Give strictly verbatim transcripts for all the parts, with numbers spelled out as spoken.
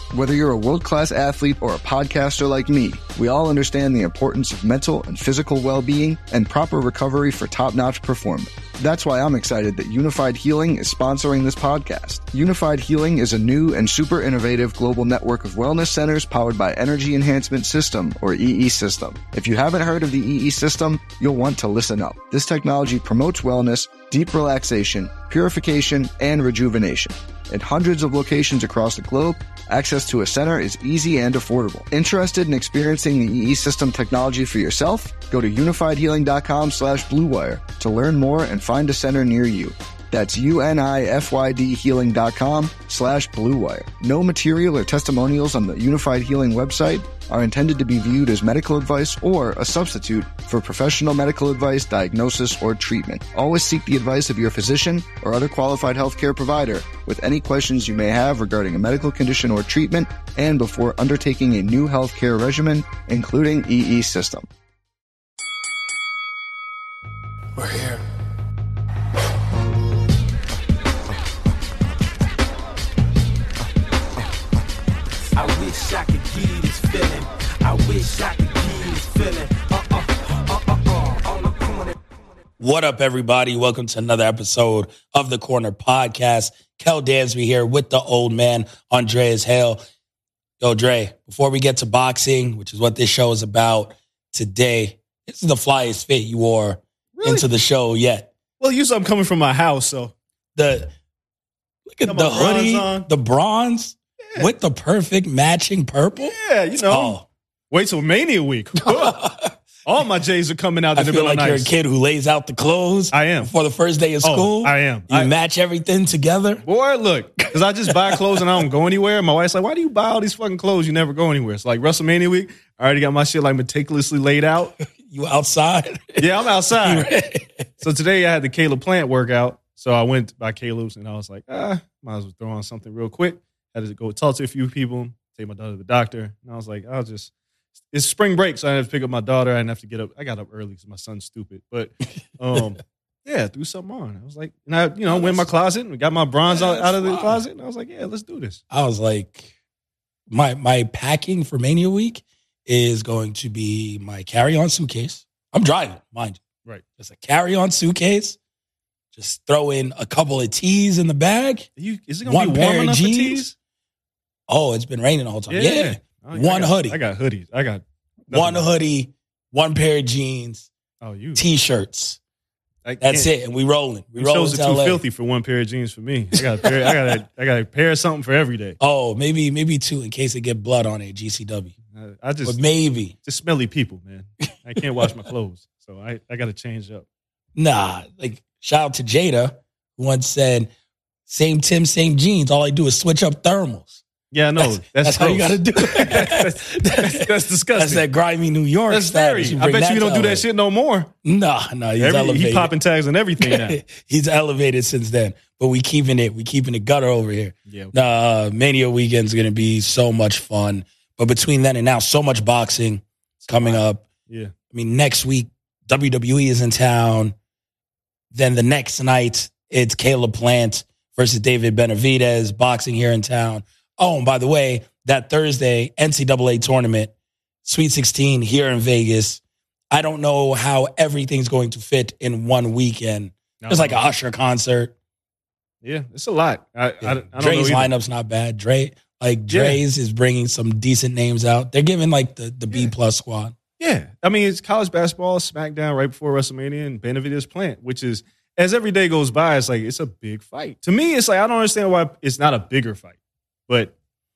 Whether you're a world-class athlete or a podcaster like me, we all understand the importance of mental and physical well-being and proper recovery for top-notch performance. That's why I'm excited that Unified Healing is sponsoring this podcast. Unified Healing is a new and super innovative global network of wellness centers powered by Energy Enhancement System, or E E System. If you haven't heard of the E E System, you'll want to listen up. This technology promotes wellness, deep relaxation, purification, and rejuvenation. At hundreds of locations across the globe, access to a center is easy and affordable. Interested in experiencing the E E System technology for yourself? Go to unifiedhealing.com slash bluewire to learn more and find a center near you. That's U-N-I-F-Y-D healing.com slash bluewire. No material or testimonials on the Unified Healing website are intended to be viewed as medical advice or a substitute for professional medical advice, diagnosis, or treatment. Always seek the advice of your physician or other qualified healthcare provider with any questions you may have regarding a medical condition or treatment and before undertaking a new healthcare regimen, including E E System. We're here. I wish I could give you this feeling. I wish I could give you this feeling. Uh, uh, uh, uh, uh, on the corner. What up, everybody? Welcome to another episode of the Corner Podcast. Kel Dansby here with the old man, Andreas Hale. Yo, Dre, before we get to boxing, which is what this show is about today, this is the flyest fit you wore really? into the show yet. Well, usually I'm coming from my house, so. The Look at the hoodie, on. the bronze. Yeah. With the perfect matching purple? Yeah, you know. Oh. Wait till Mania week. All my J's are coming out. I feel like nice. You're a kid who lays out the clothes. I am. Before the first day of school. Oh, I am. You I, match everything together. Boy, look, because I just buy clothes and I don't go anywhere. My wife's like, why do you buy all these fucking clothes? You never go anywhere. It's like WrestleMania week. I already got my shit like meticulously laid out. You outside? Yeah, I'm outside. So today I had the Caleb Plant workout. So I went by Caleb's and I was like, ah, might as well throw on something real quick. Had to go talk to a few people, take my daughter to the doctor. And I was like, I'll just, it's spring break, so I didn't have to pick up my daughter. I didn't have to get up. I got up early because my son's stupid. But, um, yeah, threw something on. I was like, and I, you know, oh, went in my closet and got my bronze yeah, out, out of the closet. And I was like, yeah, let's do this. I was like, my my packing for Mania Week is going to be my carry-on suitcase. I'm driving, mind you. Right. Just a carry-on suitcase. Just throw in a couple of tees in the bag. Are you, is it going to be warm enough for tees? Oh, it's been raining the whole time. Yeah. yeah. I, one I got, hoodie. I got hoodies. I got one hoodie, one pair of jeans, oh, you T-shirts. That's it. And we rolling. We rolling. Shows are too filthy for one pair of jeans for me. I got a pair, I got a, I got a pair of something for every day. Oh, maybe maybe two in case they get blood on it, G C W. Uh, I just but maybe. Just smelly people, man. I can't wash my clothes. So I, I got to change up. Nah, like shout out to Jada, who once said, same Tim, same jeans. All I do is switch up thermals. Yeah, no, that's, that's, that's how you got to do it. that's, that's, that's disgusting. That's that grimy New York that's very. I bet you we don't do that shit no more. Nah, nah, he's Every, elevated. He popping tags and everything now. He's elevated since then, but we keeping it. We keeping it gutter over here. Yeah. Uh, Mania weekend's gonna be so much fun, but between then and now, so much boxing coming up. Yeah. I mean, next week W W E is in town. Then the next night it's Caleb Plant versus David Benavidez, boxing here in town. Oh, and by the way, that Thursday N C double A tournament, Sweet sixteen here in Vegas. I don't know how everything's going to fit in one weekend. No, There's like no. a Usher concert. Yeah, it's a lot. I, yeah. I, I don't Dre's know lineup's not bad. Dre, like Dre's yeah. is bringing some decent names out. They're giving like the, the B plus squad. Yeah, I mean it's college basketball, SmackDown right before WrestleMania, and Benavidez Plant, which is as every day goes by, it's like it's a big fight. To me, it's like I don't understand why it's not a bigger fight. But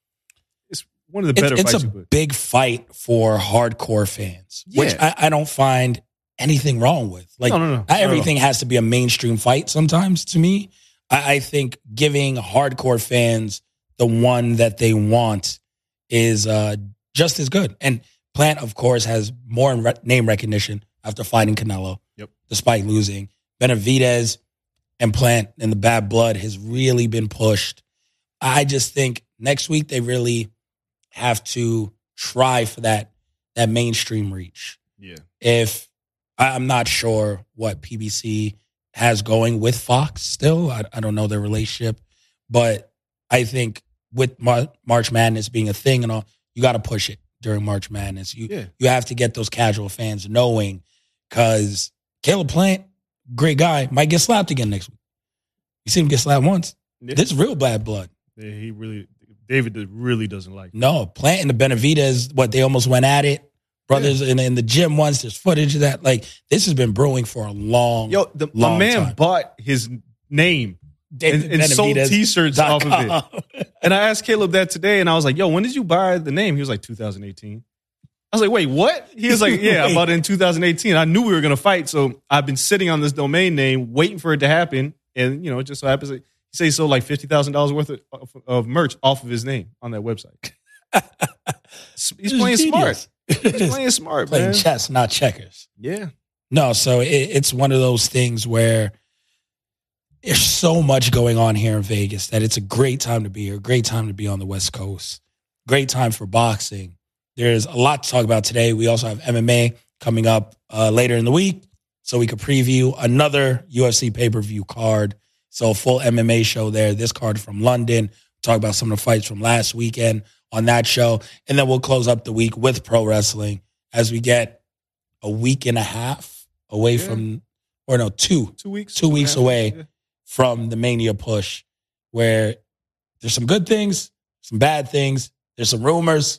it's one of the better it's, fights. It's a you put. big fight for hardcore fans, yeah. which I, I don't find anything wrong with. Like, no, no, no. not everything has to be a mainstream fight sometimes to me. I, I think giving hardcore fans the one that they want is uh, just as good. And Plant, of course, has more re- name recognition after fighting Canelo, yep. despite losing. Benavidez and Plant and the bad blood has really been pushed. I just think next week they really have to try for that that mainstream reach. Yeah. If I'm not sure what P B C has going with Fox still, I, I don't know their relationship, but I think with Mar- March Madness being a thing and all, you got to push it during March Madness. You Yeah. you have to get those casual fans knowing, because Caleb Plant, great guy, might get slapped again next week. You see him get slapped once. Yeah. This is real bad blood. Yeah, he really, David really doesn't like. No, Plant and the Benavidez, what, they almost went at it. Brothers in, in the gym once. There's footage of that. Like, this has been brewing for a long, Yo, the, long my man time. bought his name and, and sold Benavidez T-shirts dot off com. of it. And I asked Caleb that today, and I was like, "Yo, when did you buy the name?" He was like, two thousand eighteen. I was like, "Wait, what?" He was like, "Yeah, I bought it in two thousand eighteen. I knew we were gonna fight, so I've been sitting on this domain name, waiting for it to happen, and you know, it just so happens that he said he sold like fifty thousand dollars worth of, of merch off of his name on that website. He's playing smart. He's playing smart, Playing man. chess, not checkers. Yeah, No, so it, it's one of those things where there's so much going on here in Vegas that it's a great time to be here, great time to be on the West Coast, great time for boxing. There's a lot to talk about today. We also have M M A coming up uh, later in the week, so we could preview another U F C pay-per-view card. So a full M M A show there. This card from London. Talk about some of the fights from last weekend on that show. And then we'll close up the week with pro wrestling as we get a week and a half away Yeah. from, or no, two, two weeks, two weeks and a half, away yeah. from the Mania push, where there's some good things, some bad things. There's some rumors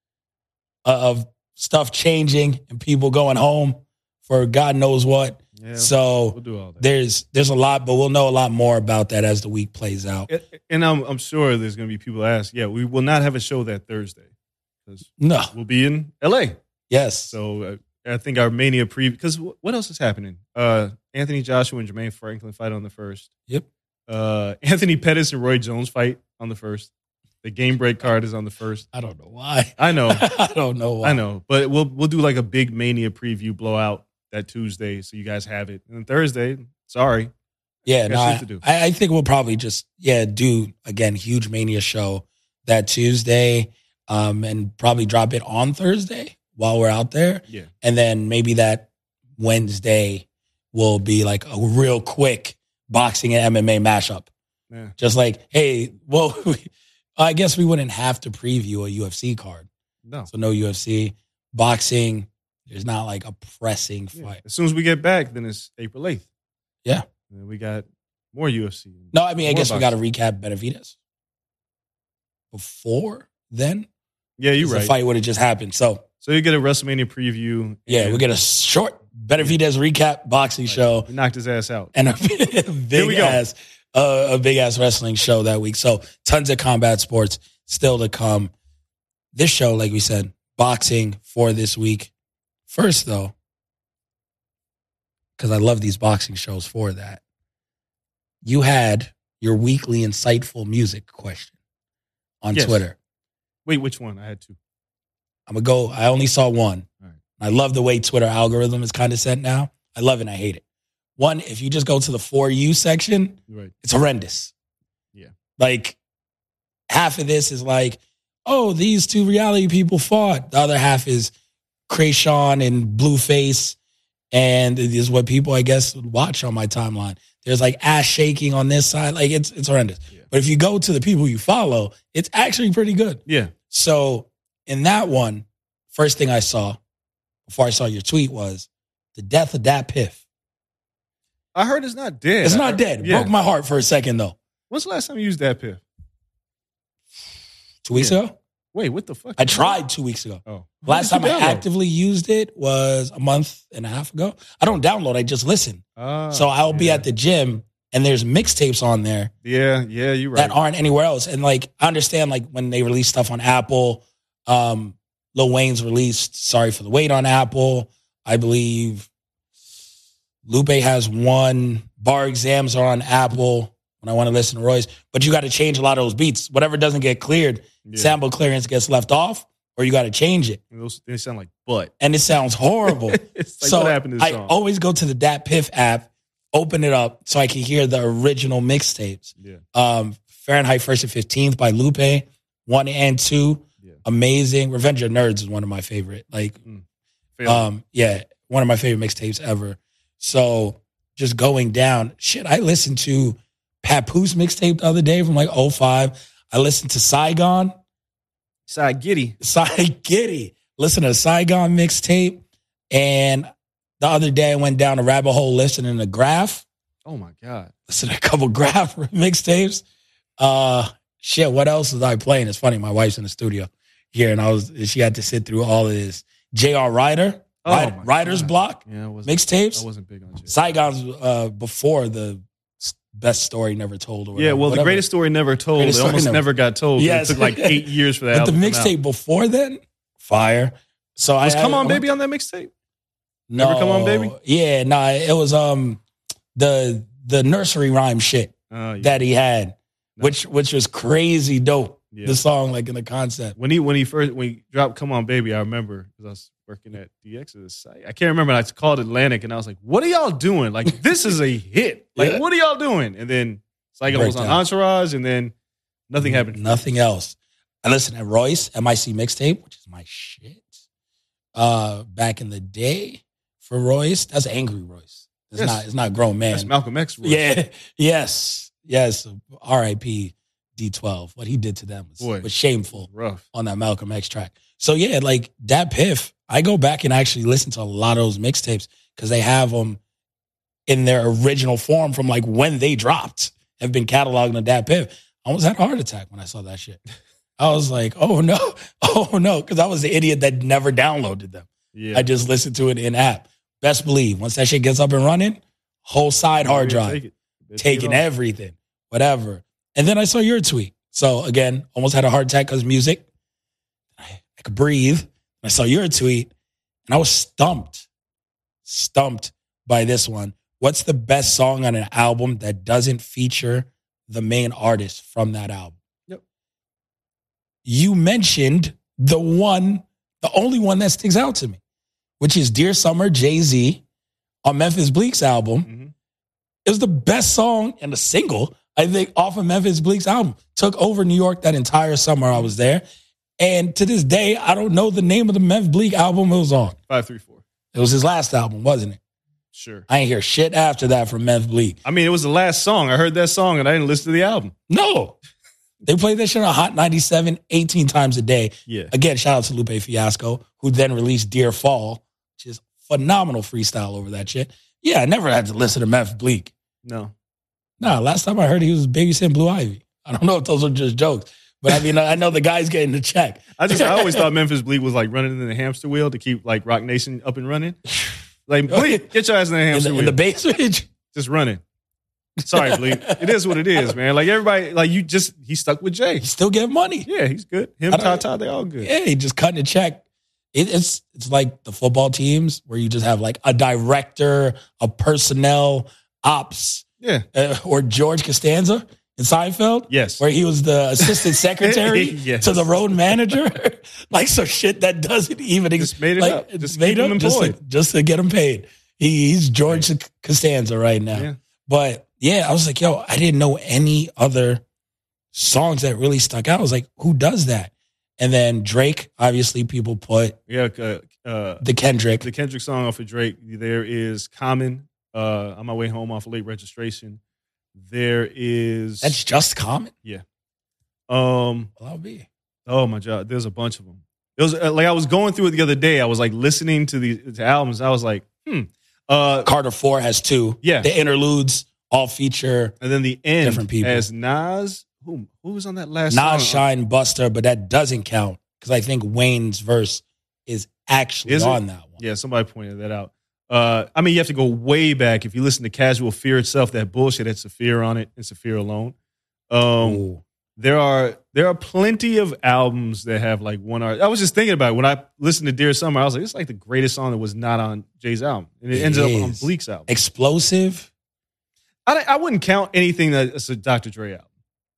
of stuff changing and people going home for God knows what. Yeah, So we'll do all that. there's there's a lot, but we'll know a lot more about that as the week plays out. And I'm I'm sure there's going to be people ask, yeah, we will not have a show that Thursday because No. we'll be in L A. Yes. So uh, I think our Mania pre because what else is happening? Uh, Anthony Joshua and Jermaine Franklin fight on the first. Yep. Uh, Anthony Pettis and Roy Jones fight on the first. The game break card is on the first. I don't know why. I know, I don't know why. I know, but we'll we'll do like a big Mania preview blowout that Tuesday, so you guys have it. And then Thursday, sorry, Yeah, got no, shit I, to do. I I think we'll probably just yeah do again huge Mania show that Tuesday, um, and probably drop it on Thursday while we're out there, yeah, and then maybe that Wednesday will be like a real quick boxing and M M A mashup. yeah. Just like, hey, well, I guess we wouldn't have to preview a U F C card, No, so no U F C boxing. There's not like a pressing yeah. fight. As soon as we get back, then it's April eighth. Yeah. And then we got more U F C. No, I mean, I More guess we got to boxing. recap Benavidez before then. Yeah, you're The right. fight would have just happened. So So you get a WrestleMania preview. yeah, and we get a short Benavidez recap boxing show he knocked his ass out. and a big we go. ass uh, a big ass wrestling show that week. So tons of combat sports still to come. This show, like we said, boxing for this week. First though, because I love these boxing shows for that, you had your weekly insightful music question on Yes. Twitter. Wait, which one? I had two. I'm gonna go. I only saw one. All right. I love the way Twitter algorithm is kind of set now. I love it and I hate it. One, if you just go to the For You section, You're right. it's horrendous. Yeah. Like half of this is like, oh, these two reality people fought. The other half is Krayshawn and Blueface. And it is what people, I guess, watch on my timeline. There's like ass shaking on this side. Like it's it's horrendous. Yeah. But if you go to the people you follow, it's actually pretty good. Yeah. So in that one, first thing I saw before I saw your tweet was the death of Dat Piff. I heard it's not dead. It's I not heard- dead. Yeah. Broke my heart for a second though. When's the last time you used that piff? Two weeks Yeah. ago? Wait, what the fuck? I tried two weeks ago. Oh. Last When time did I you download? actively used it was a month and a half ago. I don't download, I just listen. Ah, So I'll be yeah. at the gym and there's mixtapes on there Yeah, yeah, you're right. that aren't anywhere else. And like, I understand like when they release stuff on Apple, um, Lil Wayne's released Sorry for the Wait on Apple. I believe Lupe has one. Bar Exams are on Apple when I want to listen to Royce. But you got to change a lot of those beats. Whatever doesn't get cleared, Yeah. sample clearance gets left off, or you got to change it. Those, they sound like butt. And it sounds horrible. It's like, so what happened to this I song? always go to the Dat Piff app, open it up so I can hear the original mixtapes. Yeah. Um, Fahrenheit First and Fifteenth by Lupe, one and two, Yeah. amazing. Revenge of Nerds is one of my favorite. Like, Failed. um, yeah, one of my favorite mixtapes ever. So just going down, shit. I listened to Papoose mixtape the other day from like oh five. I listened to Saigon. Side Giddy. Side Giddy. Listen to Saigon mixtape. And the other day I went down a rabbit hole listening to Graph. Oh my God. Listen to a couple Graph mixtapes. Uh, shit, what else was I playing? It's funny, my wife's in the studio here, and I was she had to sit through all of this. J R Ryder, Oh, Ride, my Writer's God. Block, Yeah, I wasn't, mixtapes. I wasn't big on J. Saigon's uh, before the s- best story never told. Or whatever, Yeah, well, whatever. the greatest story never told. Greatest it story almost never- never got told. Yes. It took like eight years for that But the album to come mixtape out. before then, fire. So Was I Come I, On I Baby on that mixtape? No, Never Come On Baby? Yeah, nah, it was um the the nursery rhyme shit Oh, yeah. that he had, No. which which was crazy dope. Yeah. The song, like in the concept. When he when he first when he dropped "Come On Baby," I remember because I was working at D X's site. I can't remember. I called Atlantic and I was like, "What are y'all doing? Like this is a hit. Like Yeah. what are y'all doing?" And then Saigon was on Breakdown. Entourage, and then nothing happened. Nothing else. I listened to Royce, M I C mixtape, which is my shit. Uh, back in the day for Royce, that's Angry Royce. It's Yes. not. It's not grown man. That's Malcolm X. Royce. Yeah. Yes. Yes. R I P D twelve. What he did to them was, Boy. was shameful rough. on that Malcolm X track. So yeah, like Dat Piff, I go back and actually listen to a lot of those mixtapes because they have them in their original form from like when they dropped, have been cataloged on Dat Piff. I almost had a heart attack when I saw that shit. I was like, oh no, oh no, because I was the idiot that never downloaded them. Yeah, I just listened to it in app. Best believe, once that shit gets up and running, whole side hard Yeah, drive, take it. Take taking it off. everything, whatever. And then I saw your tweet. So again, almost had a heart attack because music. I, I could breathe. I saw your tweet and I was stumped, stumped by this one. What's the best song on an album that doesn't feature the main artist from that album? Yep. You mentioned the one, the only one that sticks out to me, which is Dear Summer, Jay-Z on Memphis Bleek's album. Mhm. It was the best song and the single, I think, off of Memphis Bleek's album. Took over New York that entire summer I was there. And to this day, I don't know the name of the Memphis Bleek album it was on. Five three four. It was his last album, wasn't it? Sure. I ain't hear shit after that from Memphis Bleek. I mean, it was the last song. I heard that song and I didn't listen to the album. No. They played that shit on Hot ninety-seven eighteen times a day. Yeah. Again, shout out to Lupe Fiasco, who then released Dear Fall, which is phenomenal freestyle over that shit. Yeah, I never had to listen to Memphis Bleek. No. Nah, last time I heard he was babysitting Blue Ivy. I don't know if those are just jokes, but I mean, I know the guy's getting the check. I just I always thought Memphis Bleek was like running in the hamster wheel to keep like Rock Nation up and running. Like, Bleek, get your ass in the in hamster the, wheel. in the basement. Just running. Sorry, Bleek. It is what it is, man. Like everybody, like you just he stuck with Jay. He still getting money. Yeah, he's good. Him, I don't- Tata, they all good. Yeah, he just cutting a check. It, it's it's like the football teams where you just have like a director, a personnel, ops, Yeah. uh, or George Costanza in Seinfeld. Yes. Where he was the assistant secretary Yes. to the road manager. Like some shit that doesn't even Just made it like, up. it's Just made keep him up just to, employed. just to get him paid. He, he's George Costanza right now. Yeah. But yeah, I was like, yo, I didn't know any other songs that really stuck out. I was like, who does that? And then Drake, obviously, people put Yeah. Uh, uh, the Kendrick. the Kendrick song off of Drake. There is Common. Uh, on my way home off of Late Registration. There is That's just Common. um. Well, that'll be. Oh my God, there's a bunch of them. It was uh, like I was going through it the other day. I was like listening to the to albums. I was like, hmm. Uh, Carter four has two. Yeah. The interludes all feature and then the end Different people. has Nas. Who who was on that last Nas, song? Shine, Buster, but that doesn't count because I think Wayne's verse is actually Is it? on that one. Yeah, somebody pointed that out. Uh, I mean, you have to go way back. If you listen to Casual Fear itself, that bullshit had Saphir on it and Saphir alone. Um, Ooh. there are there are plenty of albums that have like one art. I was just thinking about it when I listened to Dear Summer. I was like, it's like the greatest song that was not on Jay's album, and it, It ended up on is. Bleek's album. Explosive. I, I wouldn't count anything that's a Doctor Dre album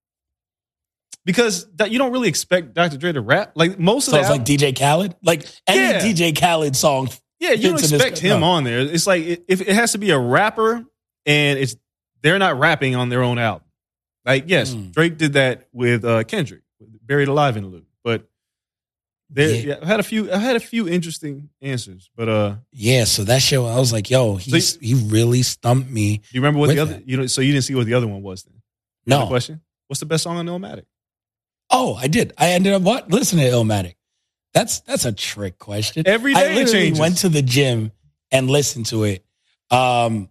because that, you don't really expect Doctor Dre to rap. Like most of So the it's al- like D J Khaled. Like any Yeah. D J Khaled song. yeah, you don't fits in this- expect him no. on there. It's like it- if it has to be a rapper and it's they're not rapping on their own album. Like yes, Mm. Drake did that with uh, Kendrick, Buried Alive in the Loop, but there Yeah. yeah, I had a few I had a few interesting answers. But uh, Yeah, so that show, I was like, yo, he's, So he really stumped me. do you remember what With the other that. you know? So you didn't see what the other one was then? You got a No, question. What's the best song on Illmatic? Oh, I did. I ended up what? Listening to Illmatic. That's that's a trick question. Every day I literally it changes. went to the gym and listened to it. Um,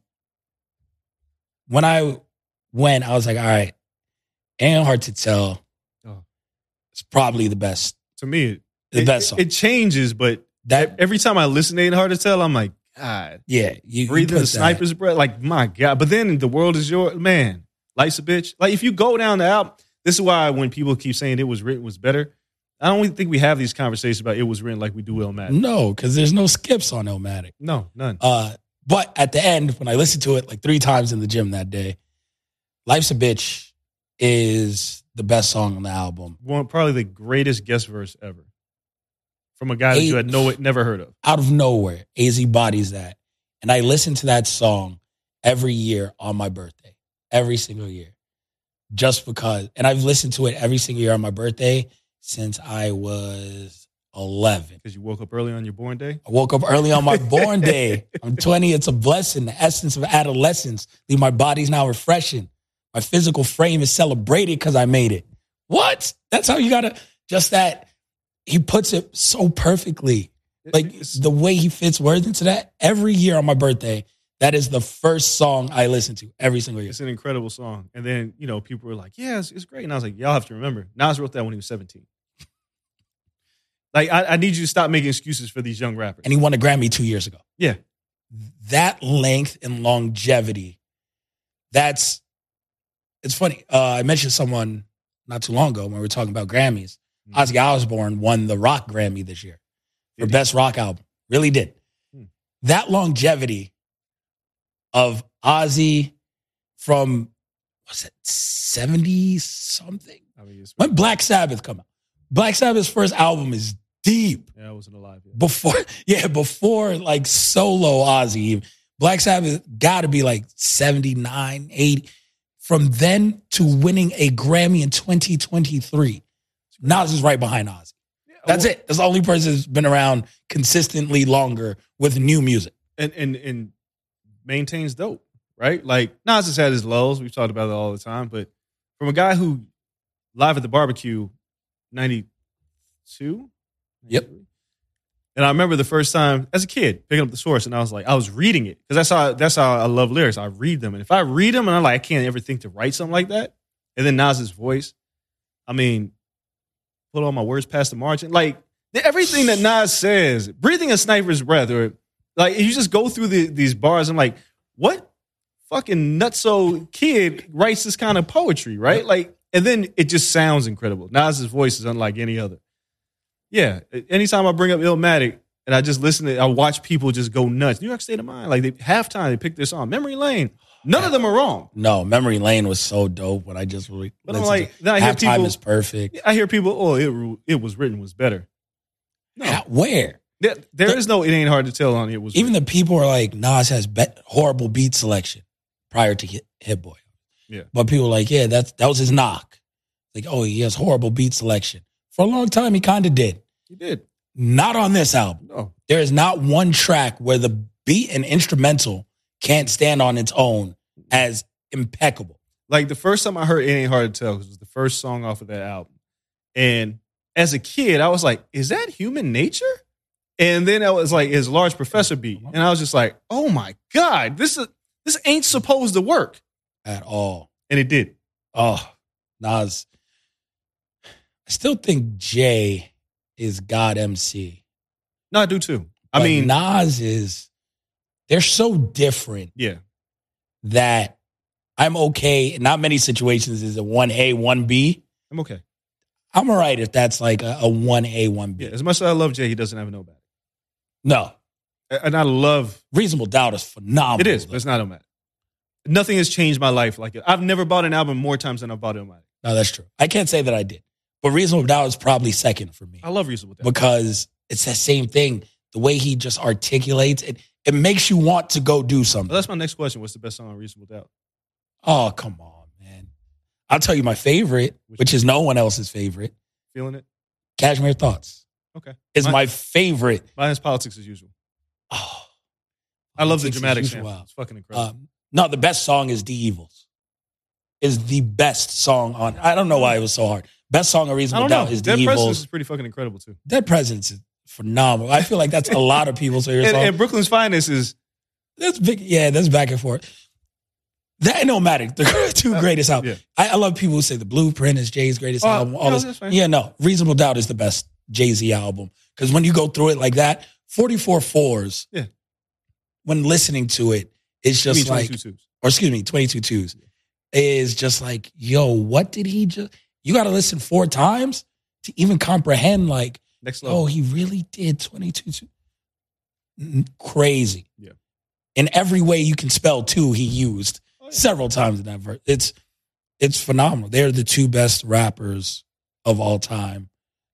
when I went, I was like, all right, Ain't Hard to Tell. Oh. It's probably the best. To me, it, The it, best song. It changes, but That every time I listen to Ain't Hard to Tell, I'm like, God. yeah, you, you Breathing put the sniper's breath, like, my God. But then The World Is Yours, man, Life's a Bitch. Like, if you go down the album, this is why when people keep saying it was written was better, I don't even think we have these conversations about it was written like we do Illmatic. No, because there's no skips on Illmatic. No, none. Uh, but at the end, when I listened to it like three times in the gym that day, Life's a Bitch is the best song on the album. One, probably the greatest guest verse ever. From a guy that you had no, never heard of. Out of nowhere, A Z bodies that. And I listen to that song every year on my birthday. Every single year. Just because. And I've listened to it every single year on my birthday since I was eleven. Because you woke up early on your born day? I woke up early on my born day. I'm twenty. It's a blessing. The essence of adolescence. My body's now refreshing. My physical frame is celebrated because I made it. What? That's how you got to, just that. He puts it so perfectly. Like It's- the way he fits words into that. Every year on my birthday, that is the first song I listen to every single year. It's an incredible song. And then, you know, people were like, yeah, it's, it's great. And I was like, y'all have to remember, Nas wrote that when he was seventeen. Like, I, I need you to stop making excuses for these young rappers. And he won a Grammy two years ago. Yeah. That length and longevity, that's, it's funny. Uh, I mentioned someone not too long ago when we were talking about Grammys. Mhm. Ozzy Osbourne won the rock Grammy this year for Did he? best rock album. Really did. Hmm. That longevity of Ozzy from, what's it, seventy something? I mean, it's, When Black Sabbath come out. Black Sabbath's first album is deep. yeah, I wasn't alive yet. Before, yeah, before like solo Ozzy, Black Sabbath got to be like seventy-nine, eighty. From then to winning a Grammy in twenty twenty-three, Nas is right behind Ozzy. That's it. That's the only person that's been around consistently longer with new music. And, and, and maintains dope, right? Like, Nas has had his lows. We've talked about it all the time. But from a guy who, live at the barbecue, ninety-two? Yep. And I remember the first time as a kid picking up the Source, and I was like, I was reading it because that's how that's how I love lyrics. I read them, and if I read them, and I'm like, I can't ever think to write something like that. And then Nas's voice, I mean, put all my words past the margin, like everything that Nas says, breathing a sniper's breath, or like you just go through the, these bars. I'm like, what fucking nutso kid writes this kind of poetry, right? Like, and then it just sounds incredible. Nas's voice is unlike any other. Yeah, anytime I bring up Illmatic and I just listen to it, I watch people just go nuts. New York State of Mind, like they halftime, they pick their song. Memory Lane, none of them are wrong. No, Memory Lane was so dope when I just re- But I'm listened like, to then I hear Halftime people- is perfect. I hear people, oh, it it was written was better. No, How- where? there, there is no. It ain't hard to tell on it was Even written. the people are like, Nas has be- horrible beat selection prior to Hit, Hit Boy. Yeah. But people are like, yeah, that's that was his knock. Like, oh, he has horrible beat selection. For a long time, he kind of did. He did. Not on this album. No, There is not one track where the beat and instrumental can't stand on its own as impeccable. like the first time I heard It Ain't Hard to Tell, 'cause it was the first song off of that album, and as a kid, I was like, is that Human Nature? And then I was like, his Large Professor beat, and I was just like, oh my God, this is this ain't supposed to work, At all. and it did. Oh, Nas. I still think Jay is God M C. No, I do too. I But mean, Nas is, they're so different yeah, that I'm okay. In not many situations is it one A, one B. I'm okay. I'm all right if that's like a, a one A, one B. Yeah, as much as I love Jay, he doesn't have a no back, No. and I love Reasonable Doubt is phenomenal. it is, but it's not no matter. Nothing has changed my life like it. I've never bought an album more times than I've bought Illmatic. No, that's true. I can't say that I did. But Reasonable Doubt is probably second for me. I love Reasonable Doubt. Because it's that same thing. The way he just articulates it, it makes you want to go do Well, something. that's my next question. What's the best song on Reasonable Doubt? Oh, come on, man. I'll tell you my favorite, Which which is no one else's favorite. Feeling it? Cashmere Thoughts Okay. is Mine- my favorite. Mine is Politics as Usual. Oh, I love the Politics as dramatic Usual. sample. It's fucking incredible. Um, no, the best song is The Evils. Is the best song on. I don't know why it was so hard, Best song of I Reasonable don't know. Doubt is The Dead Evils. Presidents is pretty fucking incredible too. Dead Presidents is phenomenal. I feel like that's a lot of people's favorite And, song. and Brooklyn's Finest is That's big. Yeah, that's back and forth. That ain't no matter. The two greatest albums. Yeah. I, I love people who say The Blueprint is Jay's greatest Oh, album. All no, this. that's fine. Yeah, no. Reasonable Doubt is the best Jay-Z album. Because when you go through it like that, forty-four fours, Yeah. when listening to it, it's You just mean like, twenty-two twos. or excuse me, twenty-two twos, is just like, yo, what did he just, you got to listen four times to even comprehend like, Next level. oh, he really did twenty-two twos. N- Crazy. Yeah. In every way you can spell two, he used Oh, yeah. several times in that verse. It's it's phenomenal. They're the two best rappers of all time.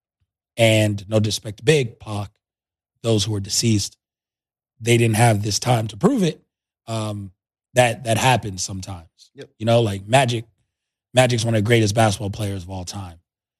And no disrespect to Big, Pac, those who are deceased, they didn't have this time to prove it. Um, that that happens sometimes. Yep. You know, like Magic. Magic's one of the greatest basketball players of all time.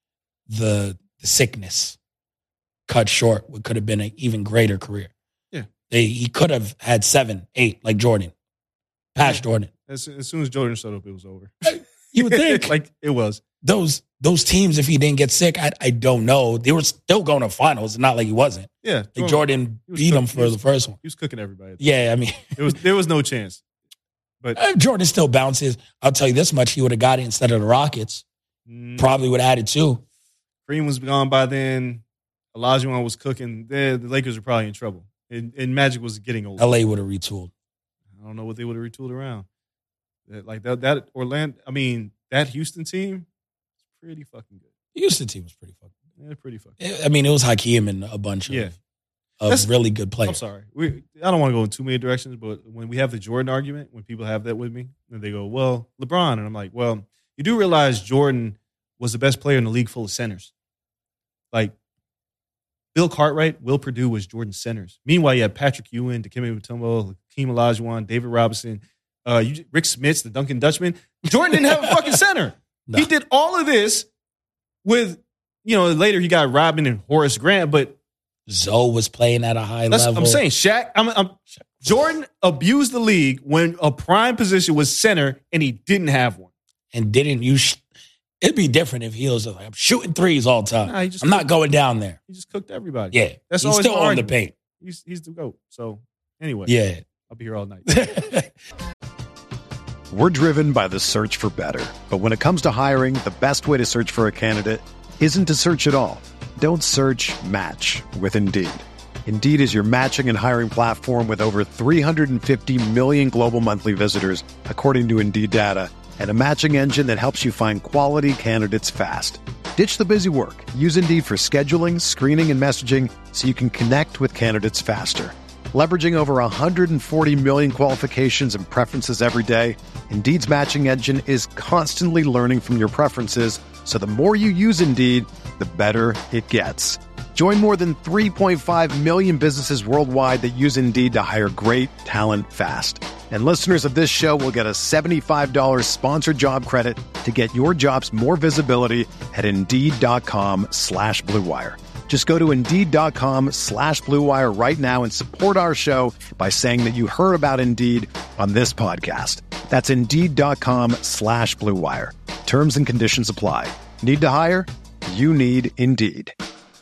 The the sickness cut short what could have been an even greater career. Yeah. They, he could have had seven, eight, like Jordan. Past Yeah. Jordan. As, as soon as Jordan showed up, it was over. You would think like it was. those those teams, if he didn't get sick, I, I don't know. They were still going to finals. It's not like he wasn't. Yeah. Like Jordan he was beat cook- him he for was- the first one. He was cooking everybody. Yeah, I mean, There was there was no chance. But if Jordan still bounces, I'll tell you this much, he would have got it instead of the Rockets. mm, Probably would have added two. Kareem was gone by then. Olajuwon was cooking. The, the Lakers were probably in trouble. And, and Magic was getting old. L A would have retooled. I don't know what they would have retooled around. That- Like that, that Orlando, I mean, that Houston team is pretty fucking good. The Houston team was pretty fucking They're pretty fucking good. I mean, it was Hakeem and a bunch of, Yeah. of That's- really good I'm players. sorry. We, I don't want to go in too many directions, but when we have the Jordan argument, when people have that with me, and they go, well, LeBron. And I'm like, well, you do realize Jordan was the best player in the league full of centers. Like, Bill Cartwright, Will Purdue was Jordan's centers. Meanwhile, you had Patrick Ewing, Dikembe Mutombo, Hakeem Olajuwon, David Robinson, uh, you, Rick Smits, the Duncan Dutchman. Jordan didn't have a fucking center. No. He did all of this with, you know, later he got Robin and Horace Grant, but Zoe was playing at a high that's, level. I'm saying Shaq, I'm, I'm, Jordan abused the league when a prime position was center and he didn't have one. And didn't you? Sh- It'd be different if he was like, I'm shooting threes all the time. Nah, he just I'm not going down there. He just cooked everybody. Yeah. That's He's always still my on argument. the paint. He's, he's the GOAT. So anyway, Yeah. I'll be here all night. We're driven by the search for better. But when it comes to hiring, the best way to search for a candidate isn't to search at all. Don't search, match with Indeed. Indeed is your matching and hiring platform with over three hundred fifty million global monthly visitors, according to Indeed data, and a matching engine that helps you find quality candidates fast. Ditch the busy work. Use Indeed for scheduling, screening, and messaging so you can connect with candidates faster. Leveraging over one hundred forty million qualifications and preferences every day, Indeed's matching engine is constantly learning from your preferences, so the more you use Indeed, the better it gets. Join more than three point five million businesses worldwide that use Indeed to hire great talent fast. And listeners of this show will get a seventy-five dollars sponsored job credit to get your jobs more visibility at Indeed.com slash Blue Wire. Just go to Indeed.com slash Blue Wire right now and support our show by saying that you heard about Indeed on this podcast. That's Indeed.com slash Blue Wire. Terms and conditions apply. Need to hire? You need Indeed.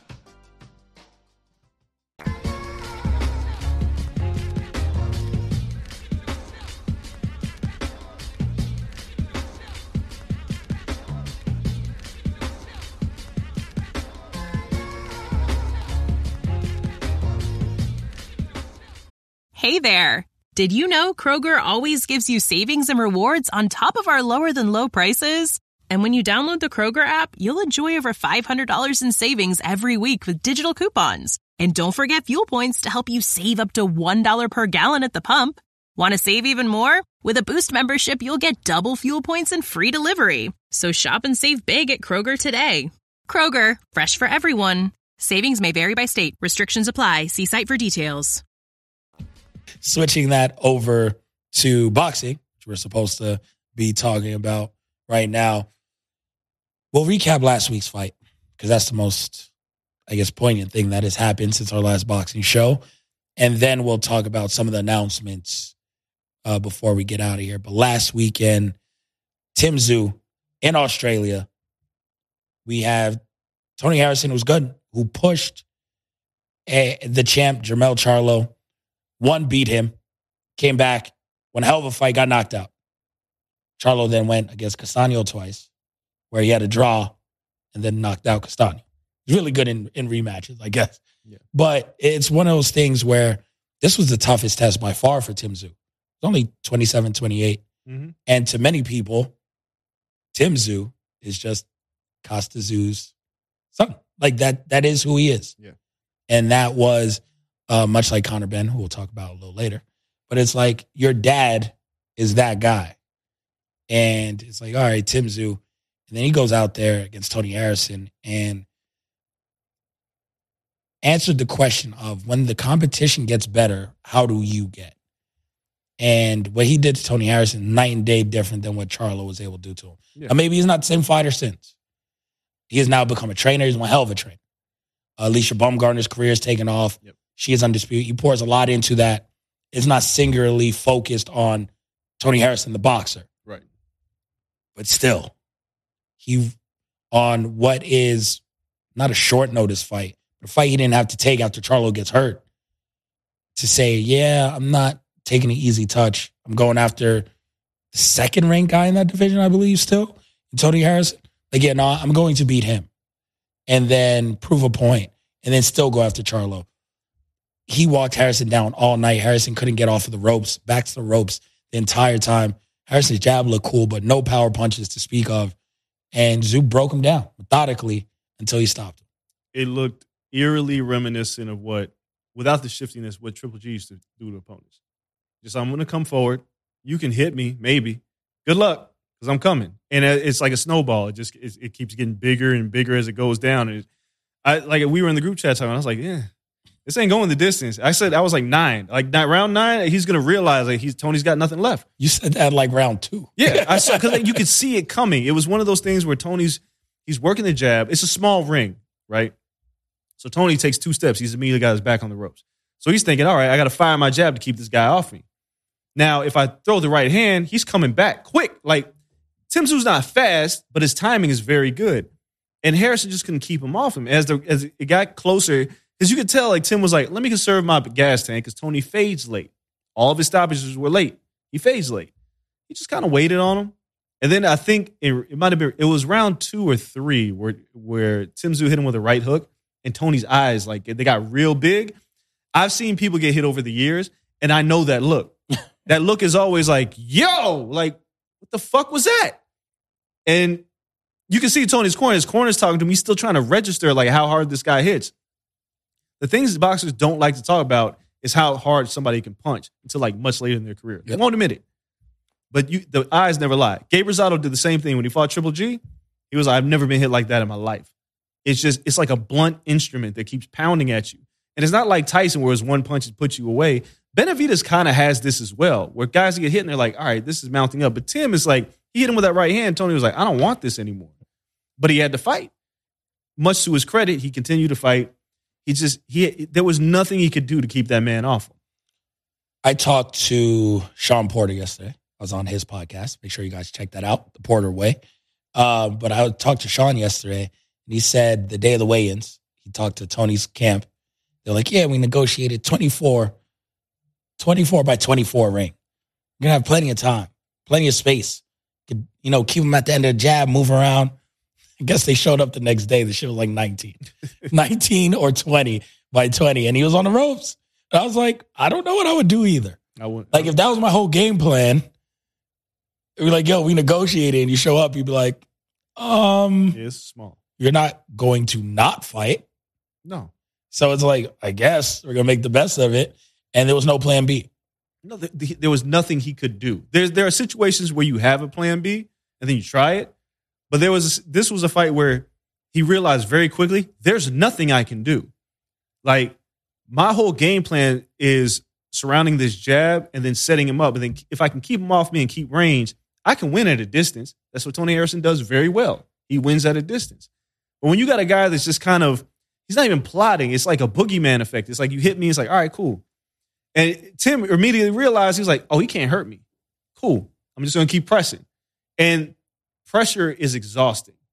Hey there! Did you know Kroger always gives you savings and rewards on top of our lower than low prices? And when you download the Kroger app, you'll enjoy over five hundred dollars in savings every week with digital coupons. And don't forget fuel points to help you save up to one dollar per gallon at the pump. Want to save even more? With a Boost membership, you'll get double fuel points and free delivery. So shop and save big at Kroger today. Kroger, fresh for everyone. Savings may vary by state. Restrictions apply. See site for details. Switching that over to boxing, which we're supposed to be talking about right now. We'll recap last week's fight because that's the most, I guess, poignant thing that has happened since our last boxing show. And then we'll talk about some of the announcements uh, before we get out of here. But last weekend, Tim Tszyu in Australia we have Tony Harrison, who's good, who pushed a, the champ, Jermell Charlo. One beat him, came back, won a hell of a fight, got knocked out. Charlo then went against Castaño twice, where he had a draw and then knocked out Castaño. He's really good in, in rematches, I guess. Yeah. But it's one of those things where this was the toughest test by far for Tim Tszyu. It's only twenty-seven, twenty-eight. Mm-hmm. And to many people, Tim Tszyu is just Costa Tszyu's son. Like that, that is who he is. Yeah. And that was uh, much like Conor Benn, who we'll talk about a little later. But it's like your dad is that guy. And it's like, all right, Tim Tszyu. And then he goes out there against Tony Harrison and answered the question of when the competition gets better, how do you get? And what he did to Tony Harrison, night and day different than what Charlo was able to do to him. Yeah. Now, maybe he's not the same fighter since. He has now become a trainer. He's one hell of a trainer. Uh, Alicia Baumgartner's career is taken off. Yep. She is undisputed. He pours a lot into that. It's not singularly focused on Tony Harrison, the boxer. Right. But still, he, on what is not a short notice fight, but a fight he didn't have to take after Charlo gets hurt, to say, yeah, I'm not taking an easy touch. I'm going after the second ranked guy in that division, I believe, still, Tony Harrison. Like, yeah, no, I'm going to beat him. And then prove a point. And then still go after Charlo. He walked Harrison down all night. Harrison couldn't get off of the ropes, back to the ropes the entire time. Harrison's jab looked cool, but no power punches to speak of. And Tszyu broke him down methodically until he stopped him. It looked eerily reminiscent of what, without the shiftiness, what Triple G used to do to opponents. Just, I'm going to come forward. You can hit me, maybe. Good luck, because I'm coming. And it's like a snowball. It just it, it keeps getting bigger and bigger as it goes down. And I like we were in the group chat talking. I was like, yeah, this ain't going the distance. I said I was like nine, like that round nine. He's gonna realize like he's Tony's got nothing left. You said that like round two. Yeah, I saw because you could see it coming. It was one of those things where Tony's he's working the jab. It's a small ring, right? So Tony takes two steps. He's immediately got his back on the ropes. So he's thinking, all right, I got to fire my jab to keep this guy off me. Now, if I throw the right hand, he's coming back quick. Like, Tim Tszyu's not fast, but his timing is very good. And Harrison just couldn't keep him off him. As, the, as it got closer, because you could tell, like, Tim was like, let me conserve my gas tank because Tony fades late. All of his stoppages were late. He fades late. He just kind of waited on him. And then I think it, it might have been, it was round two or three where, where Tim Tszyu hit him with a right hook and Tony's eyes, like, they got real big. I've seen people get hit over the years, and I know that look. That look is always like, yo, like, what the fuck was that? And you can see Tony's corner. His corner's talking to him. He's still trying to register, like, how hard this guy hits. The things that boxers don't like to talk about is how hard somebody can punch until, like, much later in their career. They yep. won't admit it. But you, the eyes never lie. Gabe Rosado did the same thing when he fought Triple G. He was like, I've never been hit like that in my life. It's just, it's like a blunt instrument that keeps pounding at you. And it's not like Tyson where his one punch has put you away. Benavidez kind of has this as well, where guys get hit and they're like, all right, this is mounting up. But Tim is like, he hit him with that right hand. Tony was like, I don't want this anymore. But he had to fight. Much to his credit, he continued to fight. He just, he there was nothing he could do to keep that man off him. I talked to Sean Porter yesterday. I was on his podcast. Make sure you guys check that out, The Porter Way. Uh, but I talked to Sean yesterday, and he said the day of the weigh-ins, he talked to Tony's camp. They're like, yeah, we negotiated twenty-four, twenty-four by twenty-four ring. We're going to have plenty of time, plenty of space. Could, you know, keep him at the end of the jab, move around. I guess they showed up the next day. The shit was like nineteen. nineteen or twenty by twenty. And he was on the ropes. And I was like, I don't know what I would do either. I wouldn't. Like, if that was my whole game plan, it'd be like, yo, we negotiated, and you show up, you'd be like, um, yeah, it's small. You're not going to not fight. No. So it's like, I guess we're going to make the best of it. And there was no plan B. No, the, the, there was nothing he could do. There's, there are situations where you have a plan B and then you try it. But there was this was a fight where he realized very quickly, there's nothing I can do. Like, my whole game plan is surrounding this jab and then setting him up. And then if I can keep him off me and keep range, I can win at a distance. That's what Tony Harrison does very well. He wins at a distance. But when you got a guy that's just kind of, he's not even plotting. It's like a boogeyman effect. It's like you hit me. It's like, all right, cool. And Tim immediately realized, he's like, oh, he can't hurt me. Cool. I'm just going to keep pressing. And pressure is exhausting.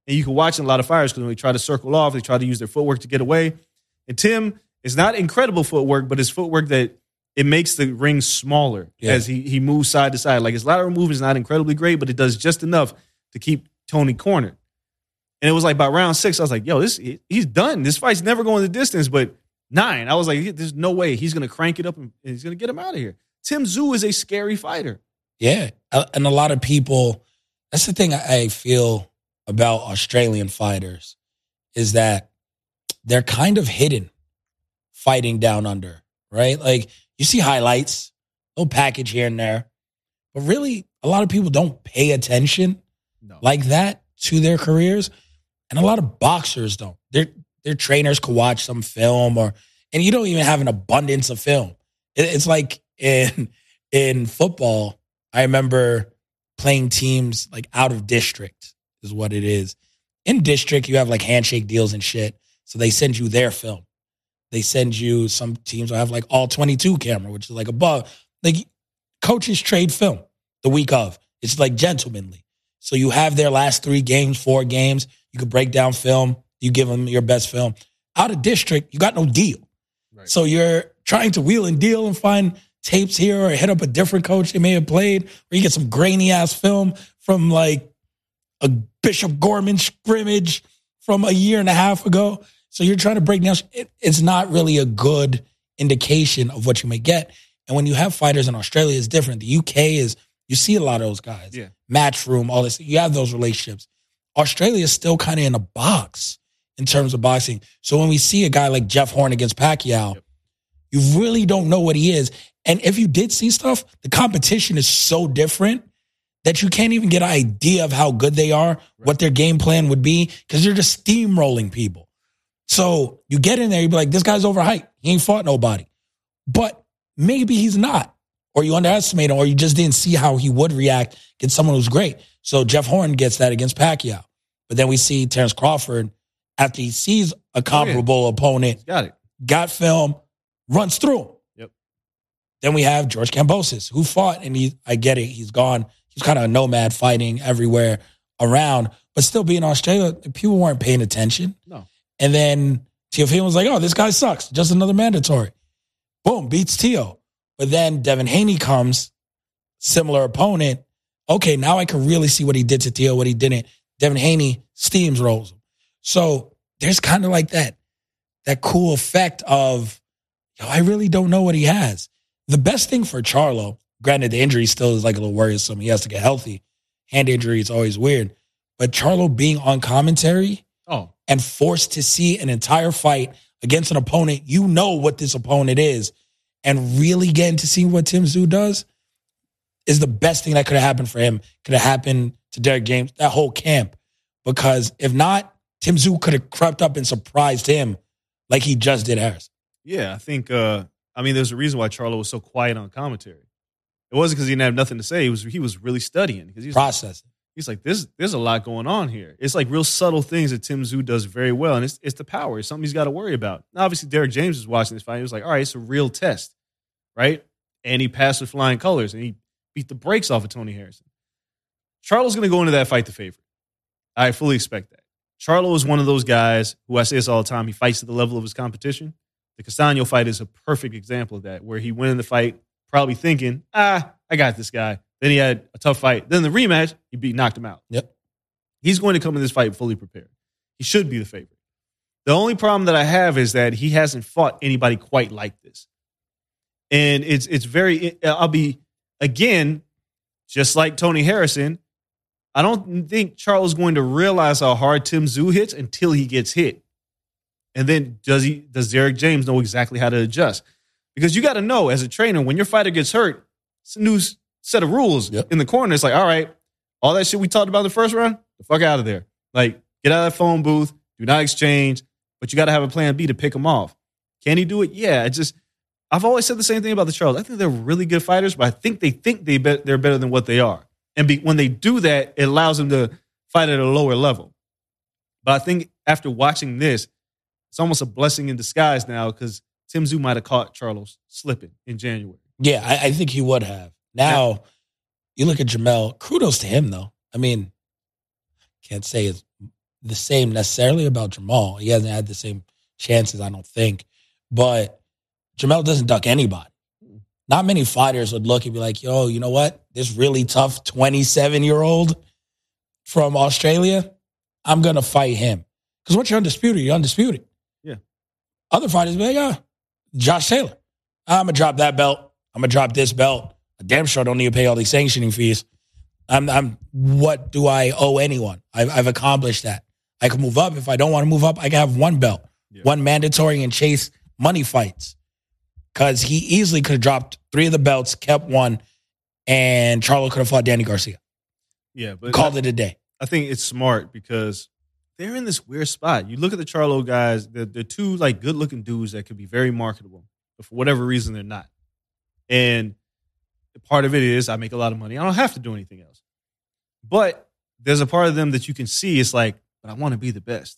And you can watch in a lot of fighters because when they try to circle off, they try to use their footwork to get away. And Tim is not incredible footwork, but his footwork that it makes the ring smaller yeah. as he he moves side to side. Like his lateral movement is not incredibly great, but it does just enough to keep Tony cornered. And it was like by round six, I was like, yo, this he's done. This fight's never going the distance, but nine, I was like, there's no way he's going to crank it up and he's going to get him out of here. Tim Tszyu is a scary fighter. Yeah. And a lot of people, that's the thing I feel about Australian fighters is that they're kind of hidden fighting down under, right? Like you see highlights, little package here and there, but really a lot of people don't pay attention no. like that to their careers. And a lot of boxers don't. Their their trainers could watch some film or, and you don't even have an abundance of film. It, it's like in in football, I remember playing teams like out of district is what it is. In district, you have like handshake deals and shit. So they send you their film. They send you, some teams will have like all twenty-two camera, which is like above. Like coaches trade film the week of. It's like gentlemanly. So you have their last three games, four games. You could break down film. You give them your best film. Out of district, you got no deal. Right. So you're trying to wheel and deal and find tapes here or hit up a different coach they may have played, or you get some grainy ass film from like a Bishop Gorman scrimmage from a year and a half ago. So you're trying to break down. It, it's not really a good indication of what you may get. And when you have fighters in Australia, it's different. The U K is, you see a lot of those guys. Yeah. Matchroom, all this. You have those relationships. Australia is still kind of in a box in terms of boxing. So when we see a guy like Jeff Horn against Pacquiao, yep. you really don't know what he is. And if you did see stuff, the competition is so different that you can't even get an idea of how good they are, right. what their game plan would be, because they're just steamrolling people. So you get in there, you be like, this guy's overhyped. He ain't fought nobody. But maybe he's not. Or you underestimate him, or you just didn't see how he would react against someone who's great. So Jeff Horn gets that against Pacquiao. But then we see Terrence Crawford, after he sees a comparable oh, yeah. opponent, He's got it, got film, runs through him. Yep. Then we have George Kambosos, who fought, and he, I get it, he's gone. He's kind of a nomad fighting everywhere around, but still being in Australia, people weren't paying attention. No. And then Teofimo was like, oh, this guy sucks. Just another mandatory. Boom, beats Teo. But then Devin Haney comes, similar opponent. Okay, now I can really see what he did to Teo, what he didn't. Devin Haney steams rolls him. So there's kind of like that, that cool effect of, yo, I really don't know what he has. The best thing for Charlo, granted the injury still is like a little worrisome. He has to get healthy. Hand injury is always weird. But Charlo being on commentary oh. and forced to see an entire fight against an opponent, you know what this opponent is, and really getting to see what Tim Tszyu does is the best thing that could have happened for him. Could have happened to Derek James, that whole camp. Because if not, Tim Tszyu could have crept up and surprised him like he just did Harris. Yeah, I think, uh, I mean, there's a reason why Charlo was so quiet on commentary. It wasn't because he didn't have nothing to say. He was he was really studying. He was Processing. Like, he's like, there's, there's a lot going on here. It's like real subtle things that Tim Tszyu does very well, and it's, it's the power. It's something he's got to worry about. Now, obviously, Derek James was watching this fight. He was like, all right, it's a real test, right? And he passed with flying colors, and he beat the brakes off of Tony Harrison. Charlo's going to go into that fight the favorite. I fully expect that. Charlo is one of those guys who, I say this all the time, he fights at the level of his competition. The Castaño fight is a perfect example of that, where he went in the fight probably thinking, ah, I got this guy. Then he had a tough fight. Then the rematch, he beat, knocked him out. Yep. He's going to come in this fight fully prepared. He should be the favorite. The only problem that I have is that he hasn't fought anybody quite like this. And it's it's very, I'll be, again, just like Tony Harrison, I don't think Charlo's going to realize how hard Tim Tszyu hits until he gets hit. And then does he? Does Derek James know exactly how to adjust? Because you got to know, as a trainer, when your fighter gets hurt, it's a new set of rules yep. in the corner. It's like, all right, all that shit we talked about in the first round, the fuck out of there. Like, get out of that phone booth, do not exchange, but you got to have a plan B to pick them off. Can he do it? Yeah, it just, I've always said the same thing about the Charlos. I think they're really good fighters, but I think they think they be, they're better than what they are. And be, when they do that, it allows them to fight at a lower level. But I think after watching this, it's almost a blessing in disguise now, because Tim Tszyu might have caught Charlos slipping in January. Yeah, I, I think he would have. Now, yeah. you look at Jamel, kudos to him, though. I mean, can't say it's the same necessarily about Jamal. He hasn't had the same chances, I don't think. But Jamel doesn't duck anybody. Not many fighters would look and be like, yo, you know what? This really tough twenty-seven-year-old from Australia, I'm going to fight him. Because once you're undisputed, you're undisputed. Yeah. Other fighters be like, ah, Josh Taylor. I'm going to drop that belt. I'm going to drop this belt. I damn sure don't need to pay all these sanctioning fees. I'm, I'm. What do I owe anyone? I've, I've accomplished that. I can move up. If I don't want to move up, I can have one belt, yeah. one mandatory, and chase money fights. Because he easily could have dropped three of the belts, kept one, and Charlo could have fought Danny Garcia. Yeah, but called I, it a day. I think it's smart because they're in this weird spot. You look at the Charlo guys; they're, they're two like good-looking dudes that could be very marketable, but for whatever reason, they're not. And part of it is I make a lot of money. I don't have to do anything else. But there's a part of them that you can see. It's like, but I want to be the best.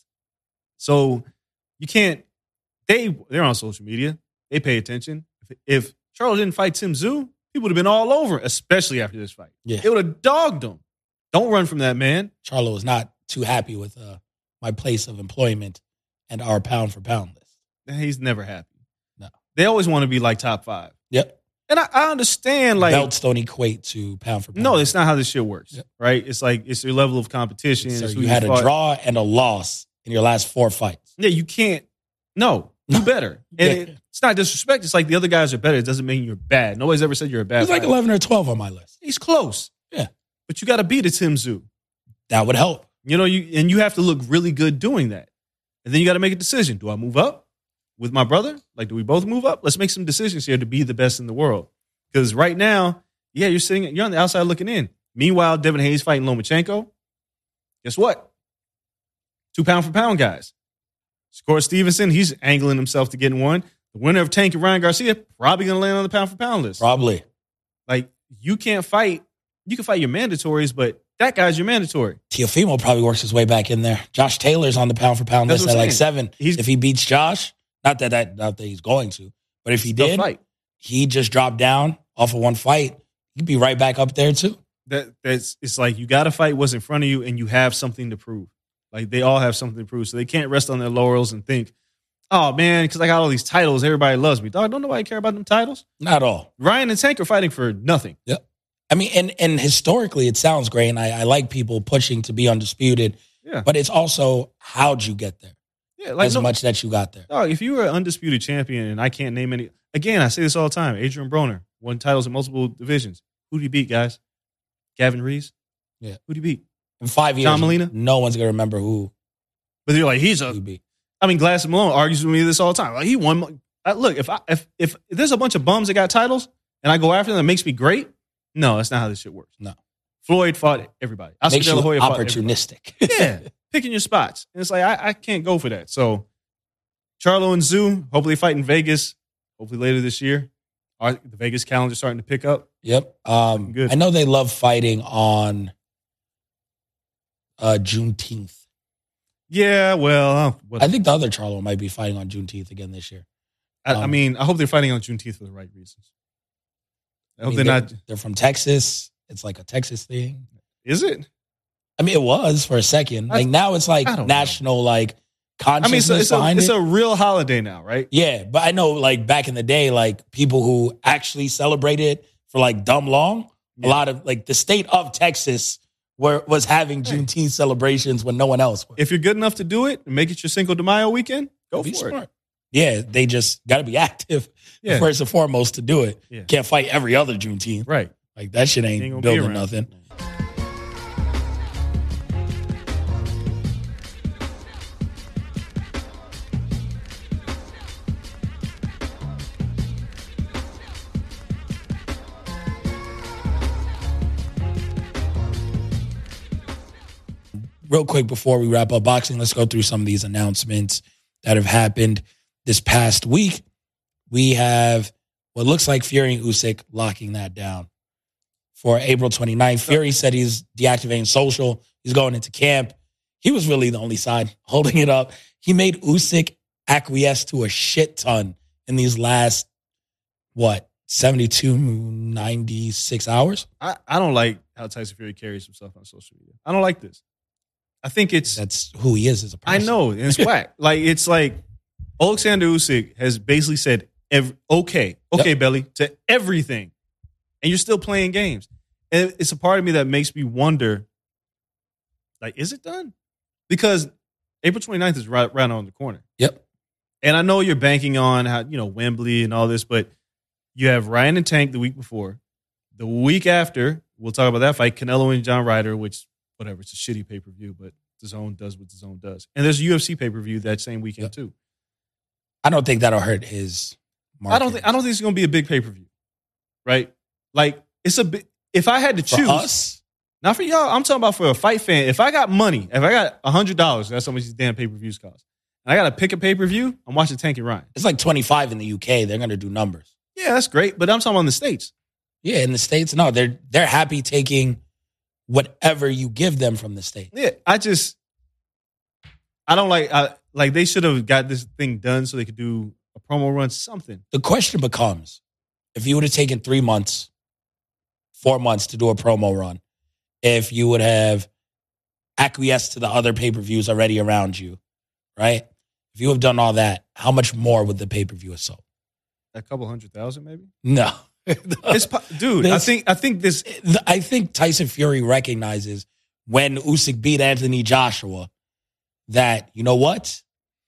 So you can't. They they're on social media. They pay attention. If, if Charlo didn't fight Tim Tszyu, he would have been all over, especially after this fight. Yeah. They would have dogged him. Don't run from that, man. Charlo was not too happy with uh, my place of employment and our pound for pound list. He's never happy. No. They always want to be like top five. Yep. And I, I understand, like belts don't equate to pound for pound. No, it's not how this shit works, yep. right? It's like it's your level of competition. So you, you had you a draw and a loss in your last four fights. Yeah, you can't. No, do better. And yeah. it, it's not disrespect. It's like the other guys are better. It doesn't mean you're bad. Nobody's ever said you're a bad. He's like fighter. eleven or twelve on my list. He's close. Yeah, but you got to beat a Tim Tszyu. That would help. You know, you and you have to look really good doing that. And then you got to make a decision. Do I move up with my brother? Like, do we both move up? Let's make some decisions here to be the best in the world. Because right now, yeah, you're sitting, you're on the outside looking in. Meanwhile, Devin Hayes fighting Lomachenko. Guess what? Two pound for pound guys. Shakur Stevenson, he's angling himself to getting one. The winner of Tank and Ryan Garcia probably going to land on the pound for pound list. Probably. Like, you can't fight. You can fight your mandatories, but that guy's your mandatory. Teofimo probably works his way back in there. Josh Taylor's on the pound for pound That's list at like saying. seven. He's, if he beats Josh, not that, that not that he's going to, but if he did, fight. he just dropped down off of one fight, he'd be right back up there too. That that's it's like you got to fight what's in front of you, and you have something to prove. Like they all have something to prove, so they can't rest on their laurels and think, "Oh man, because I got all these titles, everybody loves me." Dog, don't nobody care about them titles? Not at all. Ryan and Tank are fighting for nothing. Yep. I mean, and and historically, it sounds great, and I, I like people pushing to be undisputed. Yeah. But it's also how'd you get there? Yeah, like as no, much that you got there. Dog, if you were an undisputed champion, and I can't name any. Again, I say this all the time. Adrian Broner won titles in multiple divisions. Who did he beat, guys? Gavin Rees? Yeah. Who did he beat? In five years, John Molina? No one's going to remember who. But you're like, he's a. He beat. I mean, Glass and Malone argues with me this all the time. Like, he won. I, look, if, I, if, if if there's a bunch of bums that got titles and I go after them, that makes me great. No, that's not how this shit works. No. Floyd fought everybody. Oscar Makes De La you Hoya fought opportunistic. yeah. Picking your spots. And it's like, I, I can't go for that. So, Charlo and Tszyu, hopefully fight in Vegas, hopefully later this year. Our, the Vegas calendar starting to pick up. Yep. Um, Good. I know they love fighting on uh, Juneteenth. Yeah, well, uh, I think the other Charlo might be fighting on Juneteenth again this year. I, um, I mean, I hope they're fighting on Juneteenth for the right reasons. I I hope mean, they're, they're not. They're from Texas. It's like a Texas thing. Is it? I mean, it was for a second. Like I, now, it's like national, know. like consciousness I mean, it's, a, it's, behind a, it's it. a real holiday now, right? Yeah, but I know, like back in the day, like people who actually celebrated for like dumb long. Yeah. A lot of like the state of Texas were was having Juneteenth celebrations when no one else was. If you're good enough to do it and make it your Cinco de Mayo weekend, go be for smart. it. Yeah, they just got to be active yeah. first and foremost to do it. Yeah. Can't fight every other Juneteenth. Right. Like that shit ain't, ain't building nothing. Real quick before we wrap up boxing, let's go through some of these announcements that have happened this past week. We have what looks like Fury and Usyk locking that down for April twenty-ninth. Fury said he's deactivating social. He's going into camp. He was really the only side holding it up. He made Usyk acquiesce to a shit ton in these last, what, seventy-two, ninety-six hours? I, I don't like how Tyson Fury carries himself on social media. I don't like this. I think it's That's who he is as a person. I know, and it's whack. Like it's like Alexander Usyk has basically said, every, "Okay, okay, Yep. Belly," to everything, and you're still playing games. And it's a part of me that makes me wonder, like, is it done? Because April twenty-ninth is right, right on the corner. Yep. And I know you're banking on how you know Wembley and all this, but you have Ryan and Tank the week before. The week after, we'll talk about that fight, Canelo and John Ryder, which whatever, it's a shitty pay per view, but DAZN does what DAZN does. And there's a U F C pay per view that same weekend Yep. too. I don't think that'll hurt his market. I don't think I don't think it's going to be a big pay per view, right? Like it's a big. If I had to For choose, us, not for y'all, I'm talking about for a fight fan. If I got money, if I got a hundred dollars, that's how much these damn pay per views cost. And I got to pick a pay per view. I'm watching Tank and Ryan. it's like twenty-five in the U K. They're going to do numbers. Yeah, that's great, but I'm talking about in the States. Yeah, in the States, no, they're they're happy taking whatever you give them from the States. Yeah, I just I don't like I, like they should have got this thing done so they could do a promo run, something. The question becomes, if you would have taken three months, four months to do a promo run, if you would have acquiesced to the other pay-per-views already around you, right? If you have done all that, how much more would the pay-per-view have sold? A couple hundred thousand, maybe. No. It's po- dude. I This- think I think this. I think Tyson Fury recognizes when Usyk beat Anthony Joshua that, you know what?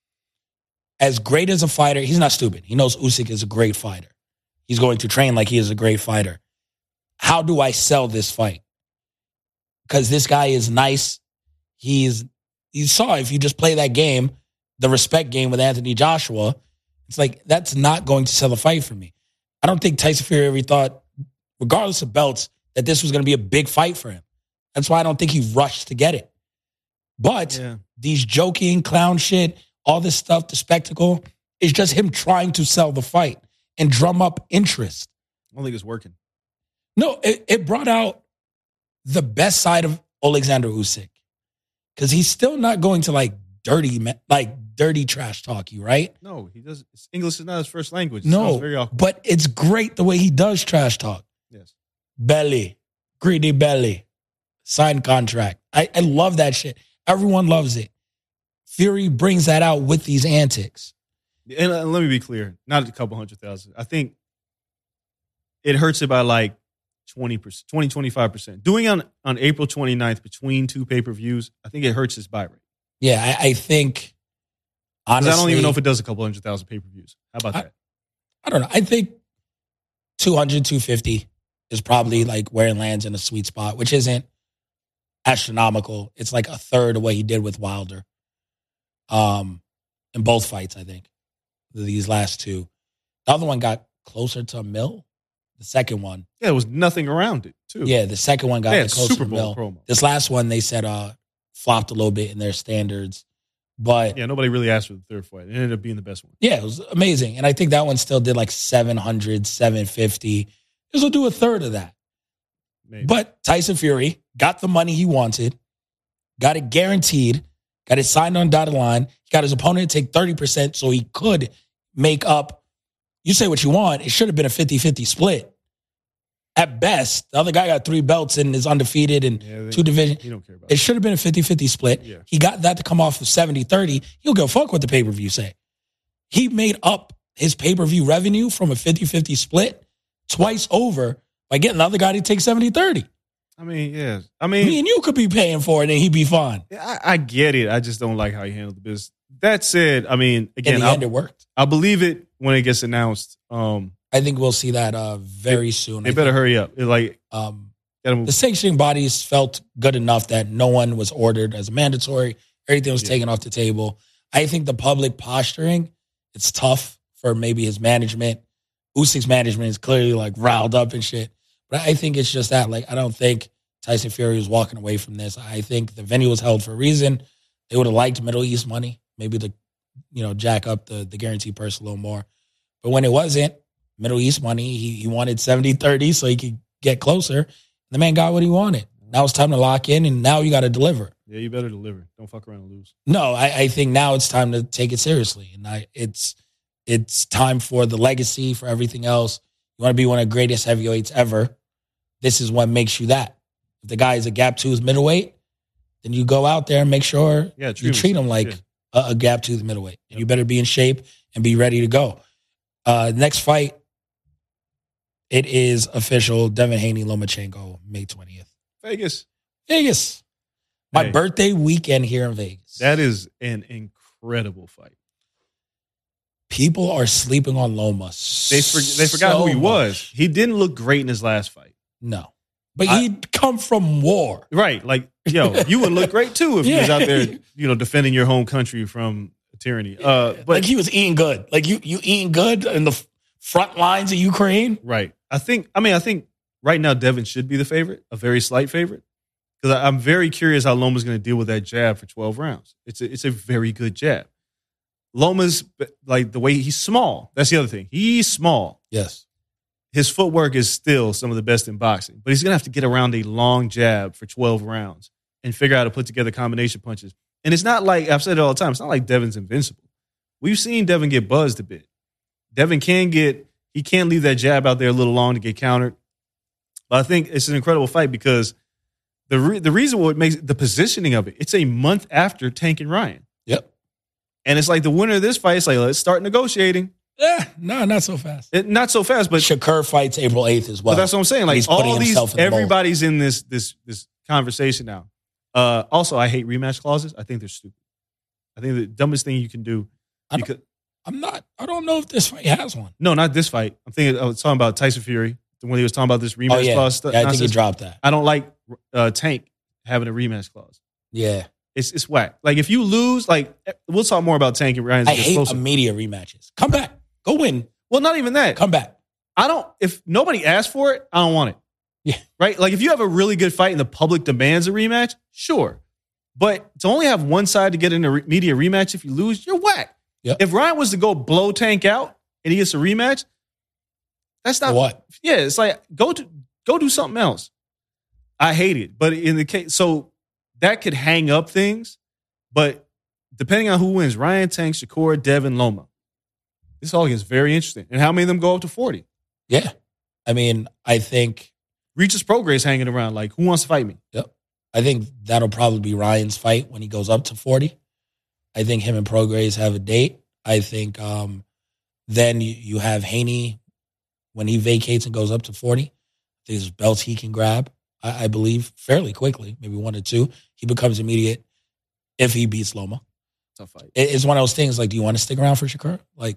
As great as a fighter, he's not stupid. He knows Usyk is a great fighter. He's going to train like he is a great fighter. How do I sell this fight? Because this guy is nice. He's, you saw if you just play that game, the respect game with Anthony Joshua, it's like, that's not going to sell the fight for me. I don't think Tyson Fury ever thought, regardless of belts, that this was going to be a big fight for him. That's why I don't think he rushed to get it. But Yeah. these joking, clown shit, all this stuff, the spectacle, is just him trying to sell the fight and drum up interest. I don't think it's working. No, it, it brought out the best side of Alexander Usyk. Because he's still not going to like dirty, ma- like dirty trash talk you, right? No, he does. English is not his first language. It No, sounds very awkward. but it's great the way he does trash talk. Yes. Belly, greedy belly, signed contract. I, I love that shit. Everyone loves it. Fury brings that out with these antics. And uh, let me be clear, not a couple hundred thousand. I think it hurts it by like twenty percent, twenty, twenty-five percent. Doing on, on April twenty-ninth between two pay-per-views, I think it hurts his buy rate. Yeah, I, I think, 'Cause honestly, I don't even know if it does a couple hundred thousand pay-per-views. How about I- that? I don't know. I think two hundred, two fifty is probably like where it lands in a sweet spot, which isn't astronomical. It's like a third of what he did with Wilder um, in both fights, I think, these last two. The other one got closer to a mil. The second one, Yeah, there was nothing around it, too. yeah, the second one got They like had closer Super to Bowl mil. promo. This last one, they said uh, flopped a little bit in their standards. But Yeah, nobody really asked for the third fight. It ended up being the best one. yeah, it was amazing. And I think that one still did like seven hundred, seven fifty. This will do a third of that. Maybe. But Tyson Fury got the money he wanted, got it guaranteed, got it signed on dotted line. He got his opponent to take thirty percent so he could make up. You say what you want. It should have been a fifty-fifty split. At best, the other guy got three belts and is undefeated in Yeah, they- two divisions. You don't care about It should have been a fifty-fifty split. Yeah. He got that to come off of seventy thirty. He'll go fuck what the pay-per-view say. He made up his pay-per-view revenue from a fifty-fifty split twice over by getting the other guy to take seventy thirty. I mean, yeah. I mean, Me and you could be paying for it and he'd be fine. I, I get it. I just don't like how he handled the business. That said, I mean, again, In the I'll, end, it worked. I'll believe it when it gets announced. Um, I think we'll see that uh, very soon. they I better think, hurry up. It, like, um, gotta move. the sanctioning bodies felt good enough that no one was ordered as mandatory. Everything was Yeah. taken off the table. I think the public posturing, it's tough for maybe his management. Usyk's management is clearly like riled up and shit. But I think it's just that. Like, I don't think Tyson Fury was walking away from this. I think the venue was held for a reason. They would have liked Middle East money, maybe to, you know, jack up the, the guaranteed purse a little more. But when it wasn't Middle East money, he, he wanted seventy thirty so he could get closer. The man got what he wanted. Now it's time to lock in, and now you got to deliver. Yeah, you better deliver. Don't fuck around and lose. No, I, I think now it's time to take it seriously, and I, it's it's time for the legacy, for everything else. You want to be one of the greatest heavyweights ever. This is what makes you that. If the guy is a gap two's middleweight, then you go out there and make sure Yeah, you treat treat him them like yeah. a, a gap tooth middleweight. And you better be in shape and be ready to go. Uh, next fight, it is official. Devin Haney, Lomachenko, May twentieth. Vegas. Vegas. My Hey. birthday weekend here in Vegas. That is an incredible fight. People are sleeping on Loma. They for, they forgot so who he much. was. He didn't look great in his last fight. No. But I- he'd come from war. Right. Like, yo, you would look great too if you was Yeah. out there, you know, defending your home country from tyranny. Uh, but like he was eating good. Like you you eating good in the f- front lines of Ukraine. right. I think, I mean, I think right now Devin should be the favorite, a very slight favorite. Because I'm very curious how Loma's going to deal with that jab for twelve rounds. It's a, it's a very good jab. Loma's, like, the way he's small. That's the other thing. He's small. Yes. His footwork is still some of the best in boxing. But he's going to have to get around a long jab for twelve rounds and figure out how to put together combination punches. And it's not like, I've said it all the time, it's not like Devin's invincible. We've seen Devin get buzzed a bit. Devin can get, he can leave that jab out there a little long to get countered. But I think it's an incredible fight because the re- the reason what makes the positioning of it, it's a month after Tank and Ryan. Yep. And it's like the winner of this fight, it's like, let's start negotiating. Yeah, no, not so fast. It, not so fast, but, Shakur fights April eighth as well. but that's what I'm saying. Like He's putting all these, himself in the mold. everybody's in this this this conversation now. Uh, also, I hate rematch clauses. I think they're stupid. I think the dumbest thing you can do. I You don't- could, I'm not, I don't know if this fight has one. no, not this fight. I'm thinking. I was talking about Tyson Fury when he was talking about this rematch Oh, yeah. clause stuff. yeah I think he nonsense. dropped that. I don't like uh, Tank having a rematch clause. Yeah. It's it's whack. Like if you lose, like we'll talk more about Tank and Ryan's I hate explosive. immediate rematches. Come back. Go win. Well, not even that. Come back. I don't. If nobody asks for it, I don't want it. Yeah. Right. Like if you have a really good fight and the public demands a rematch, sure. But to only have one side to get in a re- media rematch if you lose, you're whack. Yep. If Ryan was to go blow Tank out and he gets a rematch, that's not For what? Yeah, it's like go to go do something else. I hate it, but in the case, so that could hang up things. But depending on who wins, Ryan, Tank, Shakur, Devin, Loma, this all gets very interesting. And how many of them go up to forty? Yeah. I mean, I think, Regis Prograis hanging around like, who wants to fight me? yep. I think that'll probably be Ryan's fight when he goes up to forty. I think him and Prograis have a date. I think um, then you, you have Haney when he vacates and goes up to forty. I think there's belts he can grab, I, I believe, fairly quickly, maybe one or two. He becomes immediate if he beats Loma. Tough fight. It, it's one of those things like, do you want to stick around for Shakur? Like,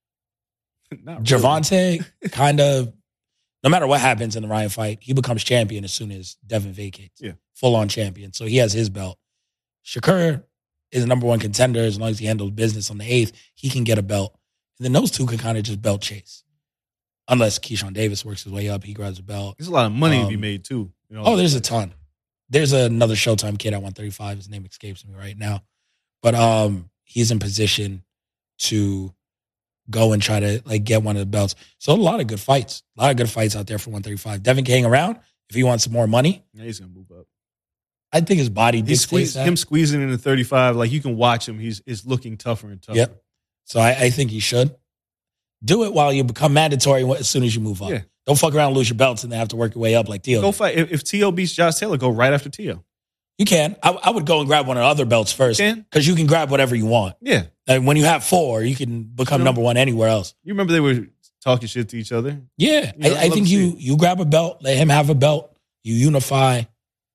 Not really. Gervonta kind of, no matter what happens in the Ryan fight, he becomes champion as soon as Devin vacates. Yeah. Full on champion. So he has his belt. Shakur is the number one contender as long as he handles business on the eighth. He can get a belt. And then those two can kind of just belt chase. Unless Keyshawn Davis works his way up, he grabs a belt. There's a lot of money to be Um, made too. You know? Oh, there's a ton. There's another Showtime kid at one thirty-five. His name escapes me right now. But um, he's in position to go and try to like get one of the belts. So a lot of good fights. A lot of good fights out there for one thirty-five. Devin can hang around if he wants some more money. Yeah, he's gonna move up. I think his body He dictates squeezed, that. him squeezing into thirty-five. Like you can watch him. He's is looking tougher and tougher. Yep. So I, I think he should. Do it while you become mandatory as soon as you move up. Yeah. Don't fuck around and lose your belts and then have to work your way up like Tio. Go fight. If, if T O beats Josh Taylor, go right after T O. You can. I, I would go and grab one of the other belts first You can? because you can grab whatever you want. Yeah. And when you have four, you can become Sure. number one anywhere else. You remember they were talking shit to each other? Yeah. Yeah, I'd I, I love think to you see it. you grab a belt, let him have a belt, you unify.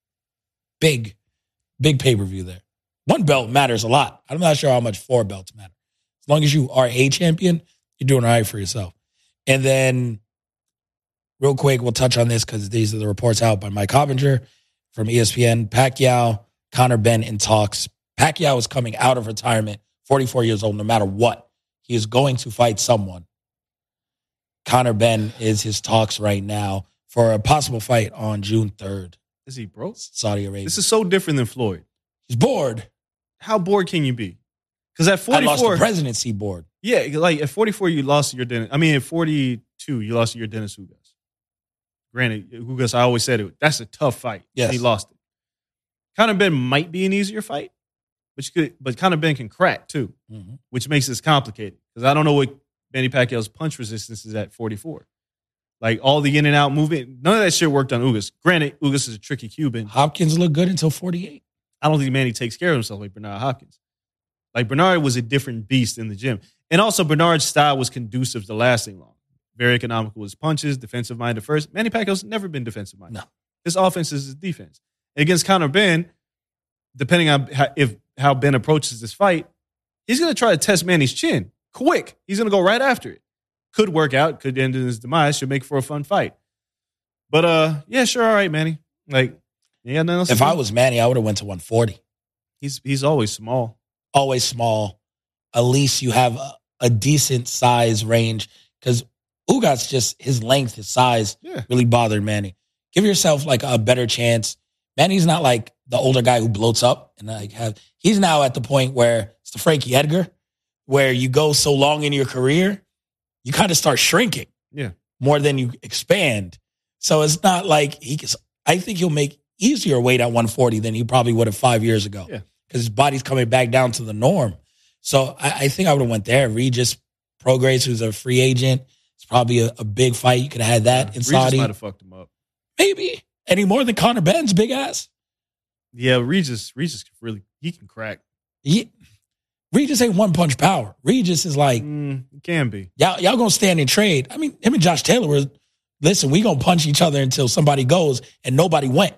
Big, big pay-per-view there. One belt matters a lot. I'm not sure how much four belts matter. As long as you are a champion, you're doing all right for yourself. And then, real quick, we'll touch on this because these are the reports out by Mike Coppinger from E S P N. Pacquiao, Conor Benn in talks. Pacquiao is coming out of retirement, forty-four years old, no matter what. He is going to fight someone. Conor Benn is his talks right now for a possible fight on June third, Is he broke? Saudi Arabia. This is so different than Floyd. He's bored. How bored can you be? Because at I lost forty-four, the presidency board. yeah, like at forty-four, you lost your Dennis. I mean, at forty-two, you lost your Dennis Hugas. Granted, Hugas, I always said it. That's a tough fight. Yes. And he lost it. Conor Benn might be an easier fight, but you could, but Conor Benn can crack too, Mm-hmm. which makes this complicated. Because I don't know what Manny Pacquiao's punch resistance is at forty-four. Like all the in and out movement, none of that shit worked on Ugas. Granted, Ugas is a tricky Cuban. Hopkins looked good until forty-eight. I don't think Manny takes care of himself like Bernard Hopkins. Like Bernard was a different beast in the gym. And also Bernard's style was conducive to lasting long. Very economical with his punches, defensive minded first. Manny Pacquiao's never been defensive minded. No. His offense is his defense. And against Conor Ben, depending on how, if how Ben approaches this fight, he's going to try to test Manny's chin quick. He's going to go right after it. Could work out, could end in his demise, should make for a fun fight. But uh, yeah, sure, all right, Manny. Like, you got nothing else If to I do? was Manny, I would have went to one forty. he's he's always small. Always small. At least you have a, a decent size range because Ugat's just his length, his size Yeah. really bothered Manny. Give yourself like a better chance. Manny's not like the older guy who bloats up and like have. He's now at the point where it's the Frankie Edgar, where you go so long in your career, you kind of start shrinking. Yeah. More than you expand. So it's not like he can. I think he'll make easier weight at one forty than he probably would have five years ago. Yeah. Because his body's coming back down to the norm. So I, I think I would have went there. Regis Prograis, who's a free agent. It's probably a, a big fight. You could have had that in Regis Saudi. might have fucked him up. Maybe. Any more than Conor Ben's big ass? Yeah, Regis, Regis can really, he can crack. He, Regis ain't one punch power. Regis is like, Mm, it can be. y'all, y'all gonna stand and trade. I mean, him and Josh Taylor were, listen, we gonna punch each other until somebody goes, and nobody went.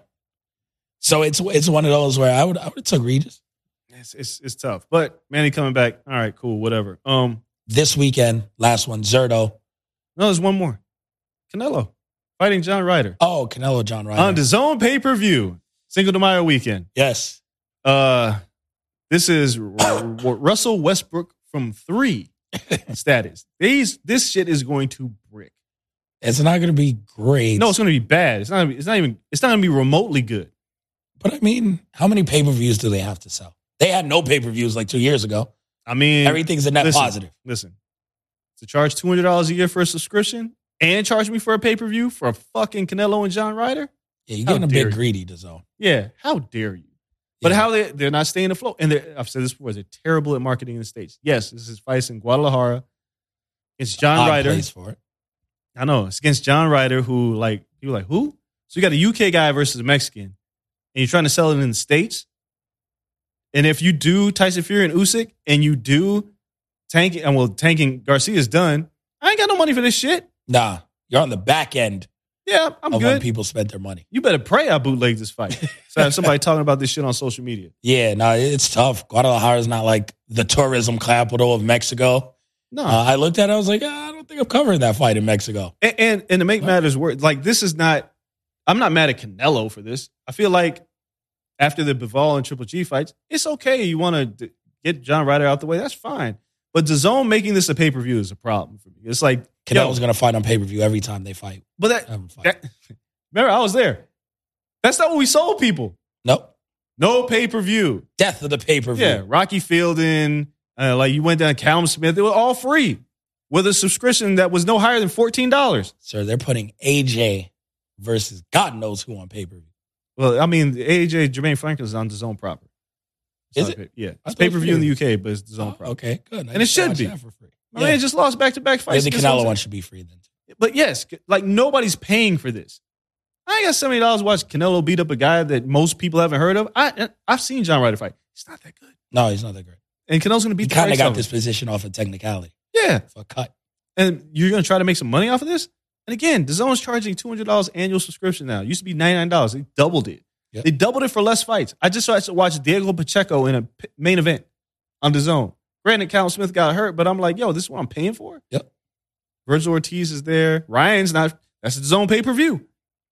So it's it's one of those where I would I would have took Regis. It's, it's it's tough. But Manny coming back. All right, cool, whatever. Um, This weekend, last one, Zerto. No, there's one more. Canelo fighting John Ryder. Oh, Canelo, John Ryder. On the Zone pay-per-view. Cinco de Mayo weekend. Yes. Uh, this is R- R- Russell Westbrook from three status. These this shit is going to brick. It's not going to be great. No, it's going to be bad. It's not. It's not even. It's not going to be remotely good. But I mean, how many pay-per-views do they have to sell? They had no pay-per-views like two years ago. I mean, Everything's a net listen, positive. Listen, to charge two hundred dollars a year for a subscription and charge me for a pay per view for a fucking Canelo and John Ryder. Yeah, you're How getting a dare bit you. greedy, DAZN. Yeah, how dare you? But Yeah. how they they're not staying afloat, and they're- I've said this before. They're terrible at marketing in the States. Yes, this is fights in Guadalajara. It's John Odd Ryder. place for it. I know it's against John Ryder, who like people like who? So you got a U K guy versus a Mexican, and you're trying to sell it in the States. And if you do Tyson Fury and Usyk, and you do Tank, and well, tanking Garcia's done. I ain't got no money for this shit. Nah, you're on the back end Yeah, I'm of when good. people spent their money. You better pray I bootleg this fight. So I have somebody talking about this shit on social media. Yeah, no, it's tough. Guadalajara is not like the tourism capital of Mexico. No, Uh, I looked at it, I was like, ah, I don't think I'm covering that fight in Mexico. and, and and to make matters worse, like this is not. I'm not mad at Canelo for this. I feel like after the Bivol and Triple G fights, it's okay. You want to get John Ryder out the way, that's fine. But DAZN making this a pay per view is a problem for me. It's like Canelo's yo, going to fight on pay-per-view every time they fight. but that, Have 'em fight. that remember I was there. That's not what we sold people. Nope. No pay per view. Death of the pay-per-view. Yeah, Rocky Fielding, uh, like you went down Callum Smith, they were all free with a subscription that was no higher than fourteen dollars. Sir, they're putting A J versus God knows who on pay-per-view. Well, I mean, A J Jermaine Franklin is on the zone proper. It's Is not it? pay- yeah, I it's thought pay per view in the it U was- K, but it's the zone Oh, proper. okay, good. I And it just should watched be. that for free. My man just lost back to back Yeah, fights. the Guess what I'm Canelo saying? one should be free then. But yes, like nobody's paying for this. I ain't got seventy dollars to watch Canelo beat up a guy that most people haven't heard of. I I've seen John Ryder fight. It's not that good. No, he's not that great. And Canelo's going to He beat the kind of brakes got off this him. position off of technicality Yeah, for a cut. and you're going to try to make some money off of this. And again, DAZN's charging two hundred dollars annual subscription now. It used to be ninety-nine dollars. They doubled it. Yep. They doubled it for less fights. I just started to watch Diego Pacheco in a p- main event on DAZN. Granted, Callum Smith got hurt, but I'm like, yo, this is what I'm paying for? Yep. Virgil Ortiz is there. Ryan's not. That's the DAZN pay-per-view.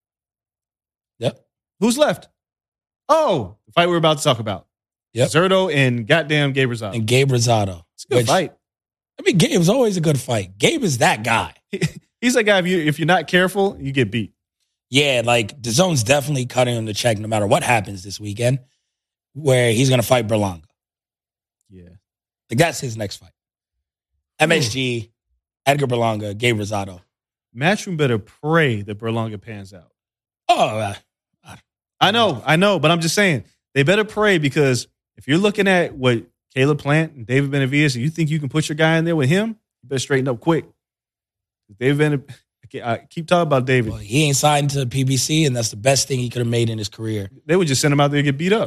Yep. Who's left? Oh, the fight we're about to talk about. Yep. Zerto and goddamn Gabe Rosado. And Gabe Rosado. It's a good which- fight. I mean, Gabe's always a good fight. Gabe is that guy. He's that guy, if, you, if you're not careful, you get beat. Yeah, like DAZN's definitely cutting him the check no matter what happens this weekend, where he's going to fight Berlanga. Yeah. Like that's his next fight. M S G, Edgar Berlanga, Gabe Rosado. Matchroom better pray that Berlanga pans out. Oh, uh, I know, I know, but I'm just saying they better pray, because if you're looking at what Caleb Plant and David Benavidez, and you think you can put your guy in there with him, you better straighten up quick. David, Benav- I keep talking about David. well, he ain't signed to P B C, and that's the best thing he could have made in his career. They would just send him out there to get beat up. Yep.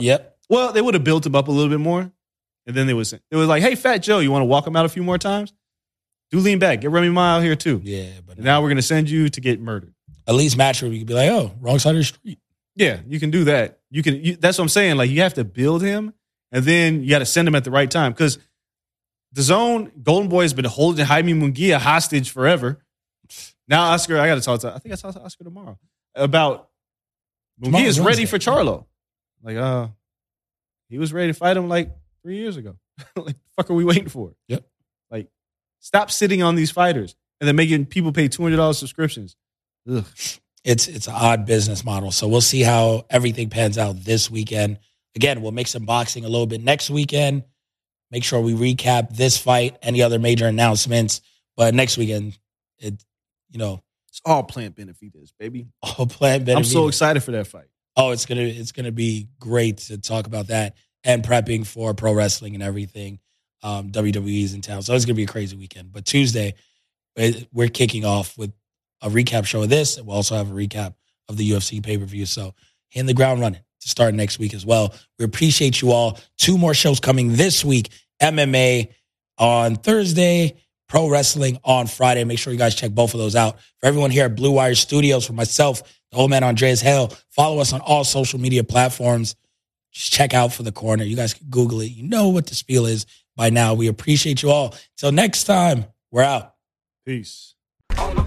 Well, they would have built him up a little bit more, and then they was it was like, hey, Fat Joe, you want to walk him out a few more times? Do lean back, get Remy Ma out here too. Yeah, but and now we're gonna send you to get murdered. At least Matchroom, you could be like, oh, wrong side of the street. Yeah, you can do that. You can. You, that's what I'm saying. Like you have to build him, and then you got to send him at the right time because the Zone Golden Boy has been holding Jaime Munguia hostage forever. Now Oscar, I got to talk to. I think I talk to Oscar tomorrow about Munguia is ready for Charlo. Like, uh, he was ready to fight him like three years ago. Like, the fuck are we waiting for? Yep. Like, stop sitting on these fighters and then making people pay two hundred dollars subscriptions. Ugh. It's it's an odd business model. So we'll see how everything pans out this weekend. Again, we'll make some boxing a little bit next weekend. Make sure we recap this fight, any other major announcements. But next weekend, it you know, it's all Plant Benavidez, baby. All Plant Benavidez. I'm so excited for that fight. Oh, it's gonna it's gonna be great to talk about that and prepping for pro wrestling and everything. Um, W W E's in town, so it's gonna be a crazy weekend. But Tuesday, we're kicking off with a recap show of this, and we'll also have a recap of the U F C pay per view. So hitting the ground running to start next week as well. We appreciate you all. Two more shows coming this week: M M A on Thursday, pro wrestling on Friday. Make sure you guys check both of those out. For everyone here at Blue Wire Studios, for myself, the old man Andreas Hale, follow us on all social media platforms. Just check out For the Corner. You guys can Google it. You know what the spiel is by now. We appreciate you all. Till next time, we're out. Peace. On